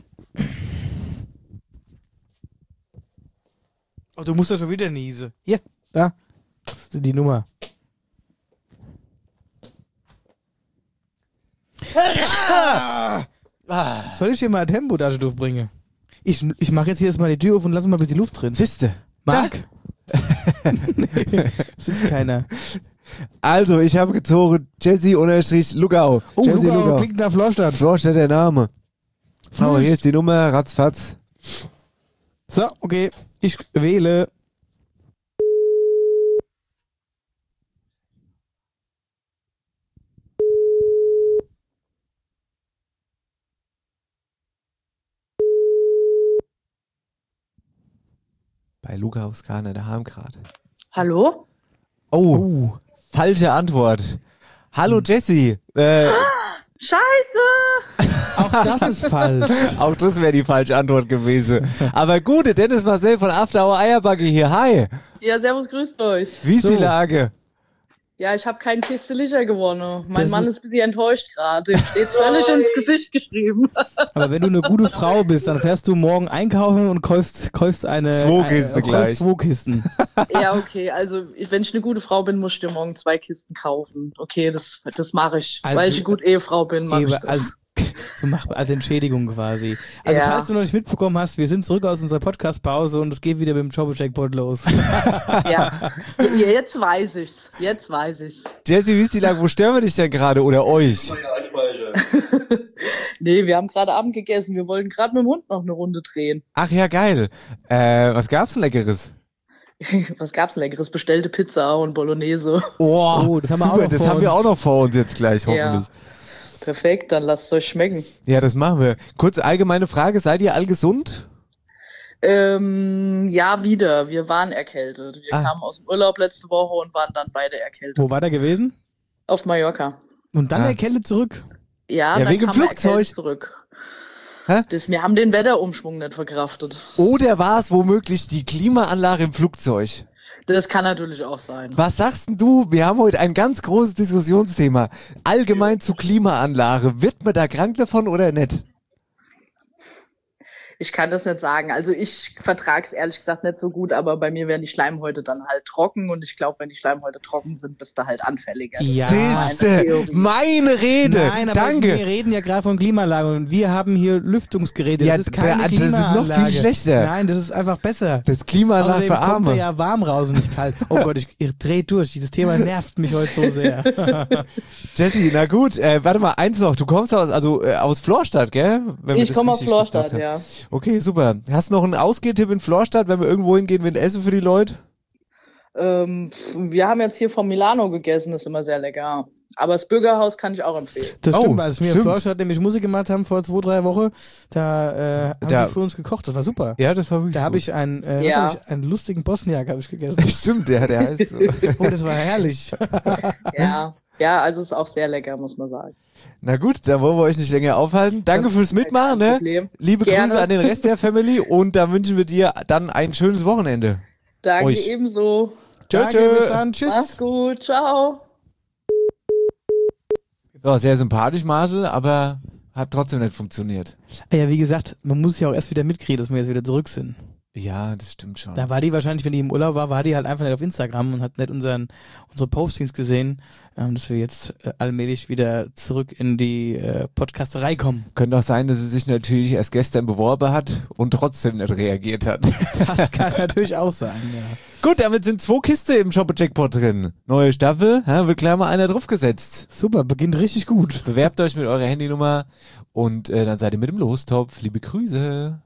Oh, du musst doch schon wieder niesen. Hier, da. Das ist die Nummer. Soll ich hier mal Tempo-Tasche durchbringen? Ich mache jetzt hier erstmal die Tür auf und lass mal ein bisschen Luft drin. Siehste. Marc? Nee, sitzt keiner. Also, ich habe gezogen Jesse_Lugau. Oh, Jesse Lugau, klingt nach Florstadt. Florstadt der Name. So, hier ist die Nummer, ratzfatz. So, okay. Ich wähle. Bei Lugaus Kahn daheim gerade. Hallo? Oh, falsche Antwort. Hallo Jesse. Scheiße! Auch das ist falsch. Auch das wäre die falsche Antwort gewesen. Aber gut, Dennis Marcel von After Hour Eierbacke hier. Hi. Ja, servus, grüßt euch. Wie ist die Lage? Ja, ich habe keinen Kiste Licher gewonnen. Mein Das Mann ist ein bisschen enttäuscht gerade. Dem steht's völlig ins Gesicht geschrieben. Aber wenn du eine gute Frau bist, dann fährst du morgen einkaufen und kaufst eine... Zwei Kisten gleich. 2 Kisten. Ja, okay, also wenn ich eine gute Frau bin, muss ich dir morgen 2 Kisten kaufen. Okay, das mache ich. Also- weil ich eine gute Ehefrau bin, mache ich das. Als Entschädigung quasi. Also Ja. falls du noch nicht mitbekommen hast, wir sind zurück aus unserer Podcast-Pause und es geht wieder mit dem Jobber-Jackpot los. Ja, jetzt weiß ich's. Jesse, wie ist die Lage? Wo stören wir dich denn gerade oder euch? Nee, wir haben gerade Abend gegessen. Wir wollten gerade mit dem Hund noch eine Runde drehen. Ach ja, geil. Was gab's denn Leckeres? Was gab's denn Leckeres? Bestellte Pizza und Bolognese. Oh, das haben wir super, auch noch das vor haben wir uns. auch noch vor uns jetzt gleich, hoffentlich. Perfekt, dann lasst es euch schmecken. Ja, das machen wir. Kurze allgemeine Frage, seid ihr all gesund? Ja, wieder. Wir waren erkältet. Wir kamen aus dem Urlaub letzte Woche und waren dann beide erkältet. Wo war der gewesen? Auf Mallorca. Und dann erkältet zurück? Ja, Ja, dann wegen kam er Flugzeug. erkältet zurück. Hä? Wir haben den Wetterumschwung nicht verkraftet. Oder war es womöglich die Klimaanlage im Flugzeug? Das kann natürlich auch sein. Was sagst denn du? Wir haben heute ein ganz großes Diskussionsthema. Allgemein zu Klimaanlage. Wird man da krank davon oder nicht? Ich kann das nicht sagen. Also ich vertrage es ehrlich gesagt nicht so gut, aber bei mir werden die Schleimhäute dann halt trocken und ich glaube, wenn die Schleimhäute trocken sind, bist du halt anfälliger. Ja. Siehste, meine Rede. Nein, aber Danke. wir reden ja gerade von Klimaanlage und wir haben hier Lüftungsgeräte. Ja, Das ist keine das ist noch Klimaanlage. viel schlechter. Nein, das ist einfach besser. Das Klimaanlage Außerdem für kommt er Arme. ja warm raus und nicht kalt. Oh Gott, ich drehe durch. Dieses Thema nervt mich heute so sehr. Jesse, na gut, warte mal, eins noch. Du kommst aus Florstadt, gell? Wenn wir Ich das komme aus richtig gesagt Florstadt, haben. ja. Okay, super. Hast du noch einen Ausgehtipp in Florstadt, wenn wir irgendwo hingehen, wenn Essen für die Leute? Wir haben jetzt hier vom Milano gegessen, das ist immer sehr lecker. Aber das Bürgerhaus kann ich auch empfehlen. Das Oh, stimmt, weil wir in stimmt. Florstadt nämlich Musik gemacht haben vor 2-3 Wochen. Da haben Da- die für uns gekocht. Das war super. Ja, das war wirklich Da habe gut. ich einen, Ja. einen lustigen Bosniak habe ich gegessen. Stimmt, der heißt so. Oh, das war herrlich. Ja, also ist auch sehr lecker, muss man sagen. Na gut, dann wollen wir euch nicht länger aufhalten. Danke fürs Mitmachen, Kein ne? Problem. Liebe Gerne. Grüße an den Rest der Family und da wünschen wir dir dann ein schönes Wochenende. Danke Euch. ebenso. Tschö, Danke, tschö. bis dann. Tschüss. Mach's gut, ciao. Ja, sehr sympathisch, Marcel, aber hat trotzdem nicht funktioniert. Ja, wie gesagt, man muss ja auch erst wieder mitkriegen, dass wir jetzt wieder zurück sind. Ja, das stimmt schon. Da war die wahrscheinlich, wenn die im Urlaub war die halt einfach nicht auf Instagram und hat nicht unsere Postings gesehen, dass wir jetzt allmählich wieder zurück in die Podcasterei kommen. Könnte auch sein, dass sie sich natürlich erst gestern beworben hat und trotzdem nicht reagiert hat. Das kann natürlich auch sein, ja. Gut, damit sind 2 Kisten im Shopper-Jackpot drin. Neue Staffel, wird gleich mal einer draufgesetzt. Super, beginnt richtig gut. Bewerbt euch mit eurer Handynummer und dann seid ihr mit dem Lostopf. Liebe Grüße.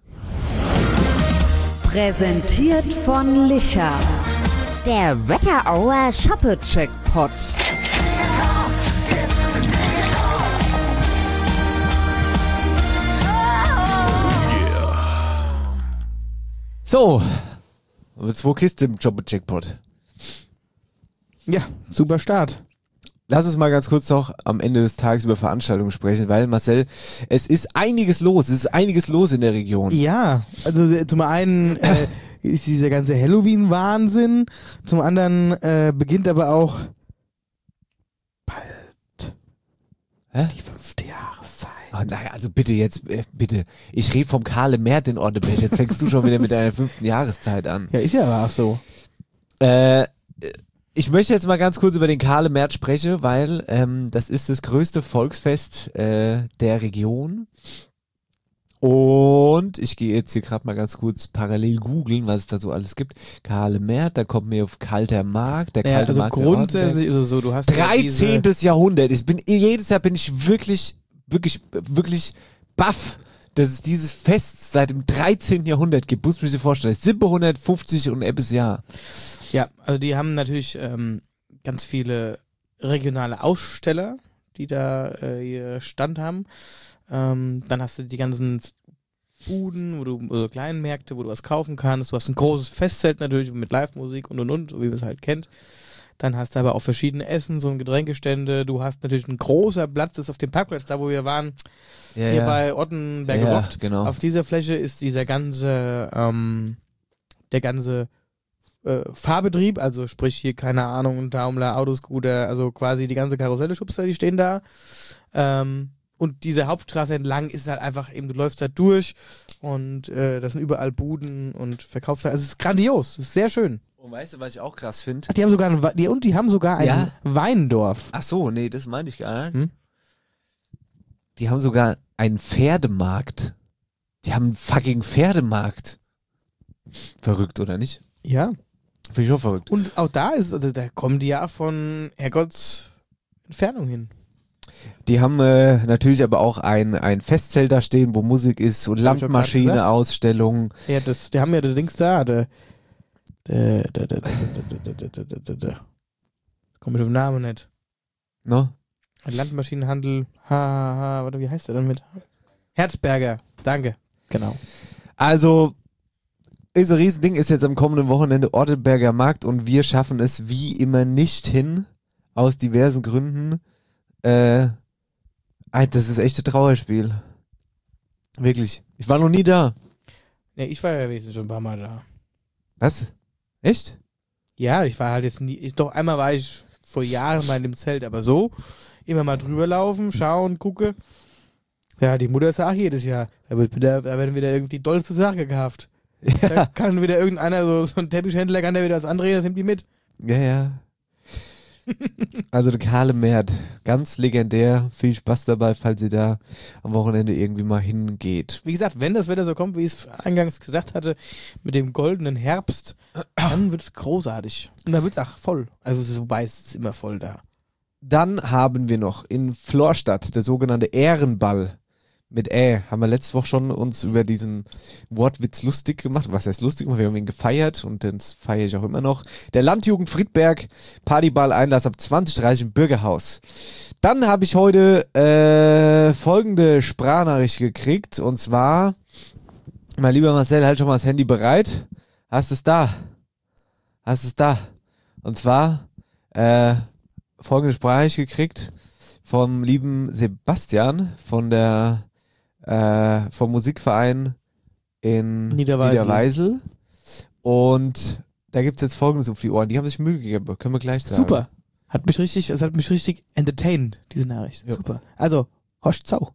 Präsentiert von Licher. Der Wetterauer Shopper-Jackpot. So, 2 Kisten im Shopper-Jackpot. Ja, super Start. lass uns mal ganz kurz noch am Ende des Tages über Veranstaltungen sprechen, weil Marcel, es ist einiges los in der Region. Ja, also zum einen ist dieser ganze Halloween-Wahnsinn, zum anderen beginnt aber auch bald die 5. Jahreszeit. Oh, naja, also bitte jetzt, bitte. Ich rede vom Kahle Mert in Ordeberg. Jetzt fängst du schon wieder mit deiner 5. Jahreszeit an. Ja, ist ja aber auch so. Ich möchte jetzt mal ganz kurz über den Kahle Mert sprechen, weil das ist das größte Volksfest der Region. Und ich gehe jetzt hier gerade mal ganz kurz parallel googeln, was es da so alles gibt. Kahle Mert, da kommt mir auf Kalter Markt, der Kalte Markt. Also grundsätzlich ist es so, du hast 13. Jahrhundert. Jedes Jahr bin ich wirklich baff, dass es dieses Fest seit dem 13. Jahrhundert gibt. Muss man sich vorstellen. 750 und etwas Jahr. Ja, also die haben natürlich ganz viele regionale Aussteller, die da ihr Stand haben. Dann hast du die ganzen Buden, oder kleinen Märkte, wo du was kaufen kannst. Du hast ein großes Festzelt natürlich mit Live-Musik und, so wie man es halt kennt. Dann hast du aber auch verschiedene Essen, so ein Getränkestände. Du hast natürlich einen großen Platz, das ist auf dem Parkplatz, da wo wir waren, hier bei Ottenberger Wort. Genau. Auf dieser Fläche ist dieser ganze, der ganze Fahrbetrieb, also sprich hier, keine Ahnung, ein Daimler, Autoscooter, also quasi die ganze Karusselle-Schubser, die stehen da. Und diese Hauptstraße entlang ist halt einfach eben, du läufst da durch und das sind überall Buden und Verkaufszeiten. Also es ist grandios, es ist sehr schön. Und weißt du, was ich auch krass finde? Die haben sogar ein Weindorf. Ach so, nee, das meinte ich gar nicht. Die haben sogar einen Pferdemarkt. Die haben einen fucking Pferdemarkt. Verrückt, oder nicht? Ja. Finde ich auch verrückt. Und auch da da kommen die ja von Herrgotts Entfernung hin. Die haben natürlich aber auch ein Festzelt da stehen, wo Musik ist und Landmaschine, Ausstellungen. Ja, die haben ja das Dings da, komm ich auf den Namen nicht. No? Landmaschinenhandel, warte, wie heißt der denn mit? Herzberger, danke. Genau. Also, ist ein Riesending, ist jetzt am kommenden Wochenende Ortenberger Markt und wir schaffen es wie immer nicht hin, aus diversen Gründen. Das ist echt ein Trauerspiel. Wirklich. Ich war noch nie da. Ja, ich war ja wenigstens schon ein paar Mal da. Was? Echt? Ja, ich war halt jetzt nie, doch einmal war ich vor Jahren mal in dem Zelt, aber so, immer mal drüber laufen, schauen, gucke. Ja, die Mutter sagt jedes Jahr, da werden wieder irgendwie die dollste Sache gekauft. Ja. Da kann wieder irgendeiner, so ein Teppichhändler, kann der wieder was andrehen, das nimmt die mit. Ja. Also der Kahle Mert, ganz legendär, viel Spaß dabei, falls ihr da am Wochenende irgendwie mal hingeht. Wie gesagt, wenn das Wetter so kommt, wie ich es eingangs gesagt hatte, mit dem goldenen Herbst, dann wird es großartig. Und dann wird es auch voll. Also wobei es ist immer voll da. Dann haben wir noch in Florstadt der sogenannte Ehrenball. Mit haben wir letzte Woche schon uns über diesen Wortwitz lustig gemacht. Was heißt lustig? Wir haben ihn gefeiert und das feiere ich auch immer noch. Der Landjugend Friedberg, Partyball-Einlass ab 20:30 im Bürgerhaus. Dann habe ich heute folgende Sprachnachricht gekriegt und zwar, mein lieber Marcel, halt schon mal das Handy bereit. Hast es da? Und zwar folgende Sprachnachricht gekriegt vom lieben Sebastian von der vom Musikverein in Niederweisel. Und da gibt es jetzt Folgendes auf die Ohren. Die haben sich Mühe gegeben, können wir gleich sagen. Super. Es hat mich richtig entertained, diese Nachricht. Ja. Super. Also, Hosch Zau.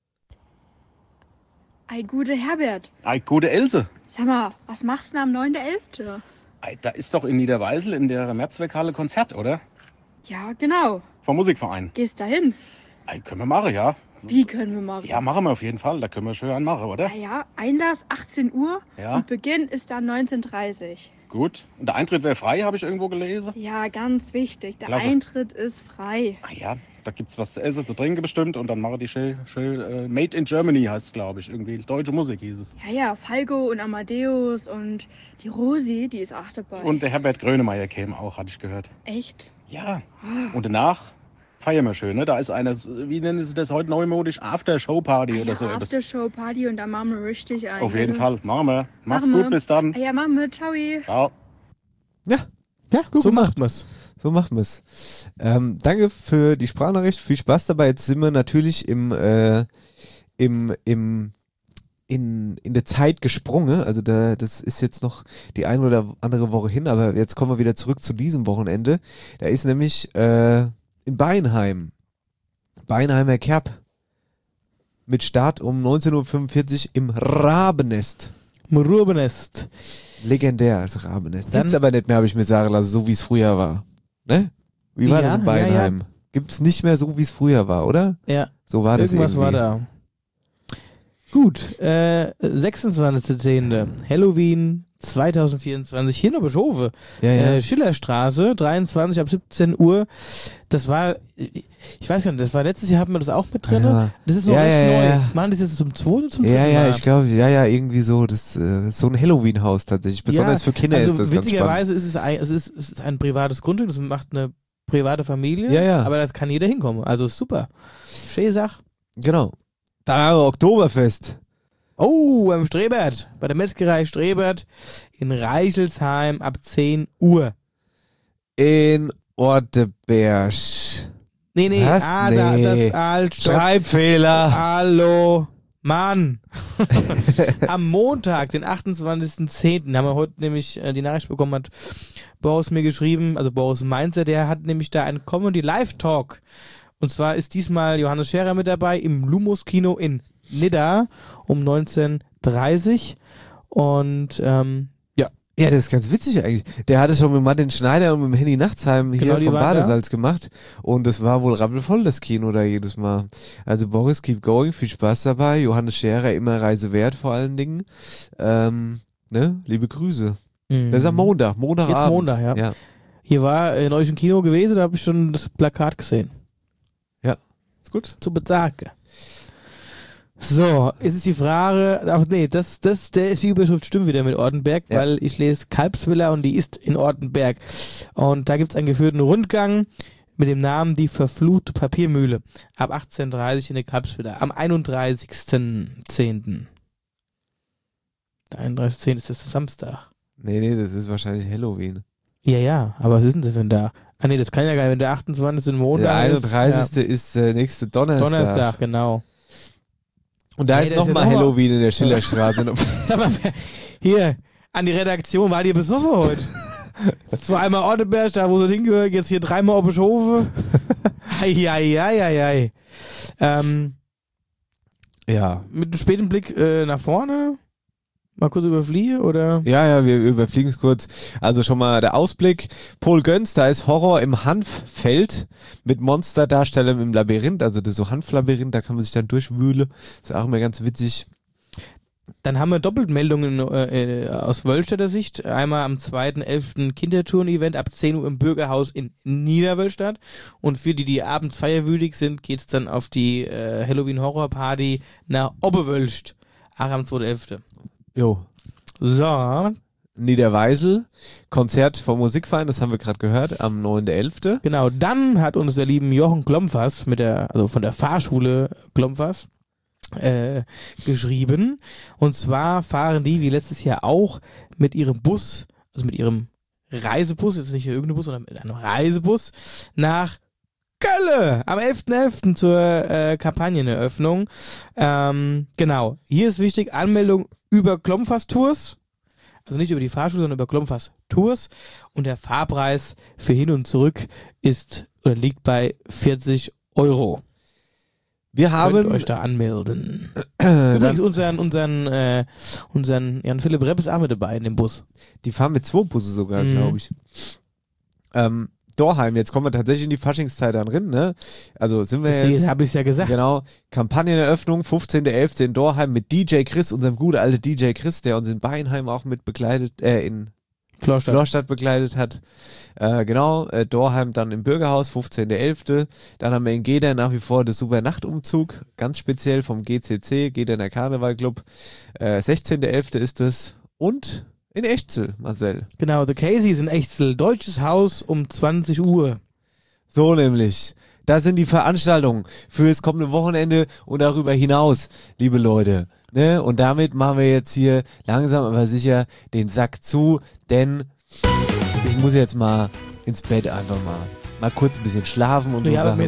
Ei, gute Herbert. Ei, gute Else. Sag mal, was machst du denn am 9.11.? Ei, da ist doch in Niederweisel in der Mehrzweckhalle Konzert, oder? Ja, genau. Vom Musikverein. Gehst da hin? Ei, können wir machen, ja. Wie können wir machen? Ja, machen wir auf jeden Fall. Da können wir schön anmachen, oder? Ja, Einlass 18 Uhr ja. Und Beginn ist dann 19:30. Gut. Und der Eintritt wäre frei, habe ich irgendwo gelesen? Ja, ganz wichtig. Der Klasse. Eintritt ist frei. Ah ja, da gibt's was zu essen, zu trinken bestimmt und dann machen die schön Made in Germany heißt es, glaube ich. Irgendwie deutsche Musik hieß es. Ja, Falco und Amadeus und die Rosi, die ist auch dabei. Und der Herbert Grönemeyer käme auch, hatte ich gehört. Echt? Ja. Und danach feiern wir schön, ne? Da ist eine, wie nennen sie das heute neumodisch, After-Show-Party oder so. After-Show-Party und da machen wir richtig ein. Auf jeden Fall, machen wir. Mach's gut, bis dann. Ja, machen wir. Ciao. Ja, Ja, so macht man's. So machen wir's. Danke für die Sprachnachricht. Viel Spaß dabei. Jetzt sind wir natürlich in der Zeit gesprungen. Also das ist jetzt noch die eine oder andere Woche hin, aber jetzt kommen wir wieder zurück zu diesem Wochenende. Da ist nämlich in Beinheimer Kerb mit Start um 19.45 Uhr im Rabennest. Legendär als Rabennest. Gibt's aber nicht mehr, habe ich mir sagen lassen, so wie es früher war. Ne? Wie war das in Beinheim? Ja. Gibt's nicht mehr so, wie es früher war, oder? Ja. So war das Irgendwas irgendwie. war da. Gut, 26.10. Halloween 2024 hier in Oberschove. Ja. Schillerstraße, 23 ab 17 Uhr. Das war, ich weiß gar nicht, das war letztes Jahr, hatten wir das auch mit drin. Ja. Das ist noch recht neu. Machen das jetzt zum zweiten oder zum dritten Mal? Ja, ich glaube, irgendwie so. Das ist so ein Halloween-Haus tatsächlich. Besonders für Kinder ist das ganz spannend. Witzigerweise ist es ein privates Grundstück, das macht eine private Familie. Ja. Aber da kann jeder hinkommen. Also super. Schöne Sache. Genau. Dann haben wir Oktoberfest. Oh, beim Strebert. Bei der Metzgerei Strebert in Reichelsheim ab 10 Uhr. In Orteberg. Nee. Was? Das alt. Schreibfehler. Hallo. Mann. Am Montag, den 28.10. haben wir heute nämlich die Nachricht bekommen, hat Boris mir geschrieben, also Boris Mainzer, der hat nämlich da einen Comedy Live Talk. Und zwar ist diesmal Johannes Scherer mit dabei im Lumos Kino in Nidda um 19:30 und Ja, das ist ganz witzig eigentlich. Der hatte schon mit Martin Schneider und mit Henny Nachtsheim hier vom Badesalz gemacht und das war wohl rappelvoll, das Kino da jedes Mal. Also Boris, keep going, viel Spaß dabei. Johannes Scherer, immer Reise wert vor allen Dingen. Liebe Grüße. Das ist am Montagabend. Jetzt Montag, ja. Hier war in euch im Kino gewesen, da habe ich schon das Plakat gesehen. Ja, ist gut. Zu bezagen. So, ist es die Frage, die Überschrift stimmt wieder mit Ortenberg, weil ich lese Kalbsvilla und die ist in Ortenberg. Und da gibt es einen geführten Rundgang mit dem Namen Die verfluchte Papiermühle ab 18:30 in der Kalbsvilla am 31.10. Der 31.10. ist das Samstag. Nee, das ist wahrscheinlich Halloween. Ja, aber was ist denn das für ein Tag? Ah nee, das kann ja gar nicht, wenn der 28. Montag der 31. ist der nächste Donnerstag. Donnerstag, genau. Und da ist nochmal Halloween in der Schillerstraße. Sag mal, hier, an die Redaktion, war die besoffen heute? Zweimal Orteberg, da wo sie hingehört, jetzt hier dreimal Oberschove. Eieieiei. Ja. Mit einem späten Blick nach vorne. Mal kurz überfliegen, oder? Ja, wir überfliegen es kurz. Also schon mal der Ausblick. Paul Göns, da ist Horror im Hanffeld mit Monsterdarstellern im Labyrinth. Also das so Hanflabyrinth, da kann man sich dann durchwühlen. Ist auch immer ganz witzig. Dann haben wir Doppelmeldungen aus Wölstädter Sicht. Einmal am 2.11. Kinderturn-Event ab 10 Uhr im Bürgerhaus in Niederwölstadt. Und für die abends feierwürdig sind, geht's dann auf die Halloween-Horror-Party nach Oberwölst. Auch am 2.11. Jo. So. Niederweisel, Konzert vom Musikverein, das haben wir gerade gehört, am 9.11. Genau, dann hat uns der lieben Jochen Klompfers von der Fahrschule Klompfers geschrieben. Und zwar fahren die, wie letztes Jahr auch, mit ihrem Bus, also mit ihrem Reisebus, jetzt nicht irgendein Bus, sondern mit einem Reisebus, nach Kölle am 11.11. zur Kampagneneröffnung. Genau, hier ist wichtig, Anmeldung über Klompfers Tours, also nicht über die Fahrschule, sondern über Klompfers Tours, und der Fahrpreis für hin und zurück liegt bei 40 €. Wir haben könnt euch da anmelden. Übrigens unseren Jan Philipp Repp ist auch mit dabei in dem Bus. Die fahren mit 2 Busse sogar, glaube ich. Dorheim, jetzt kommen wir tatsächlich in die Faschingszeit dann rein, ne? Also sind wir deswegen jetzt. Habe ich ja gesagt. Genau. Kampagneneröffnung, 15.11. in Dorheim mit DJ Chris, unserem guten alten DJ Chris, der uns in Beinheim auch mit begleitet, in Florstadt begleitet hat. Genau, Dorheim dann im Bürgerhaus, 15.11. Dann haben wir in Gedern nach wie vor das Super Nachtumzug, ganz speziell vom GCC, Gederner Karnevalclub. 16.11. ist es. Und in Echzel, Marcel. Genau, The Casey's in Echzel. Deutsches Haus um 20 Uhr. So nämlich. Das sind die Veranstaltungen für das kommende Wochenende und darüber hinaus, liebe Leute. Ne? Und damit machen wir jetzt hier langsam aber sicher den Sack zu, denn ich ich muss jetzt mal ins Bett einfach mal kurz ein bisschen schlafen und so Ja, aber Sachen. wir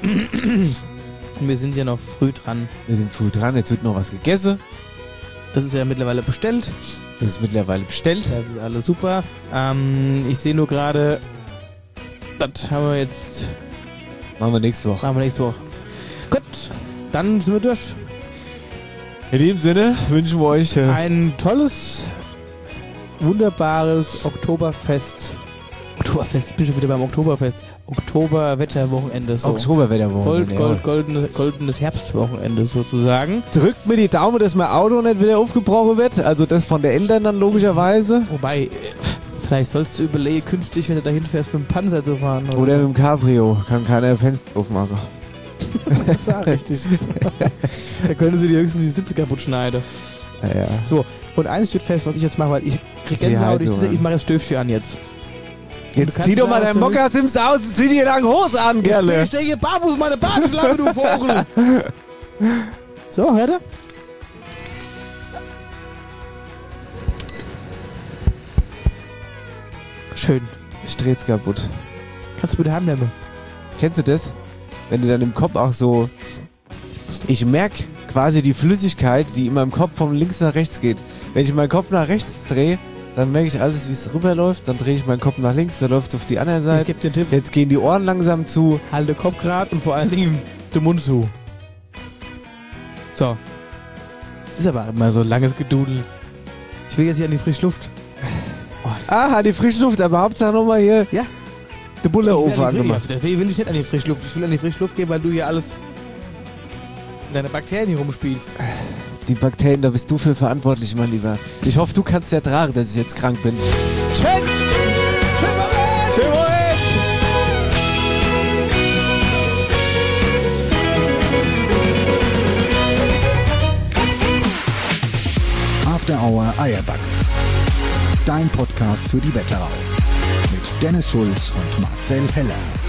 sind ja noch früh dran. Wir sind früh dran, jetzt wird noch was gegessen. Das ist ja mittlerweile bestellt. Das ist mittlerweile bestellt. Das ist alles super. Ich sehe nur gerade, das haben wir jetzt... Machen wir nächste Woche. Gut, dann sind wir durch. In dem Sinne wünschen wir euch ein tolles, wunderbares Oktoberfest. Ich bin schon wieder beim Oktoberfest. Oktoberwetterwochenende. So. Oktoberwetterwochenende. Goldenes Herbstwochenende sozusagen. Drückt mir die Daumen, dass mein Auto nicht wieder aufgebrochen wird. Also das von der Eltern dann logischerweise. Wobei, vielleicht sollst du überlegen, künftig, wenn du dahin fährst, mit dem Panzer zu fahren. Oder mit dem Cabrio. Kann keiner Fenster aufmachen. Das ist auch richtig. Da können sie die höchstens die Sitze kaputt schneiden. Ja. So, und eines steht fest, was ich jetzt mache, weil ich krieg Gänsehaut, ich mache das Stöfchen an jetzt. Jetzt zieh doch mal deinen Mokkasims aus und zieh dir lang Hose an, Gerle. Ich stehe hier barfuß meine Bartschlappe, du Vogel. So, hört ihr? Schön. Ich dreh's kaputt. Kannst du bitte heimnehmen? Kennst du das? Wenn du dann im Kopf auch so... Ich merke quasi die Flüssigkeit, die in meinem Kopf von links nach rechts geht. Wenn ich meinen Kopf nach rechts drehe, dann merke ich alles, wie es rüberläuft. Dann drehe ich meinen Kopf nach links, dann läuft es auf die andere Seite. Ich gebe den Tipp. Jetzt gehen die Ohren langsam zu. Halt den Kopf gerade und vor allen Dingen den Mund zu. So. Das ist aber immer so langes Gedudel. Ich will jetzt hier an die Frischluft. Aha, die Frischluft, aber Hauptsache nochmal hier. Ja. Der Bullerofen angemacht. Deswegen will ich nicht an die Frischluft. Ich will an die Frischluft gehen, weil du hier alles in deine Bakterien hier rumspielst. Die Bakterien, da bist du für verantwortlich, mein Lieber. Ich hoffe, du kannst ertragen, dass ich jetzt krank bin. Tschüss! Tschüss! After Hour Eierback. Dein Podcast für die Wetterau. Mit Dennis Schulz und Marcel Heller.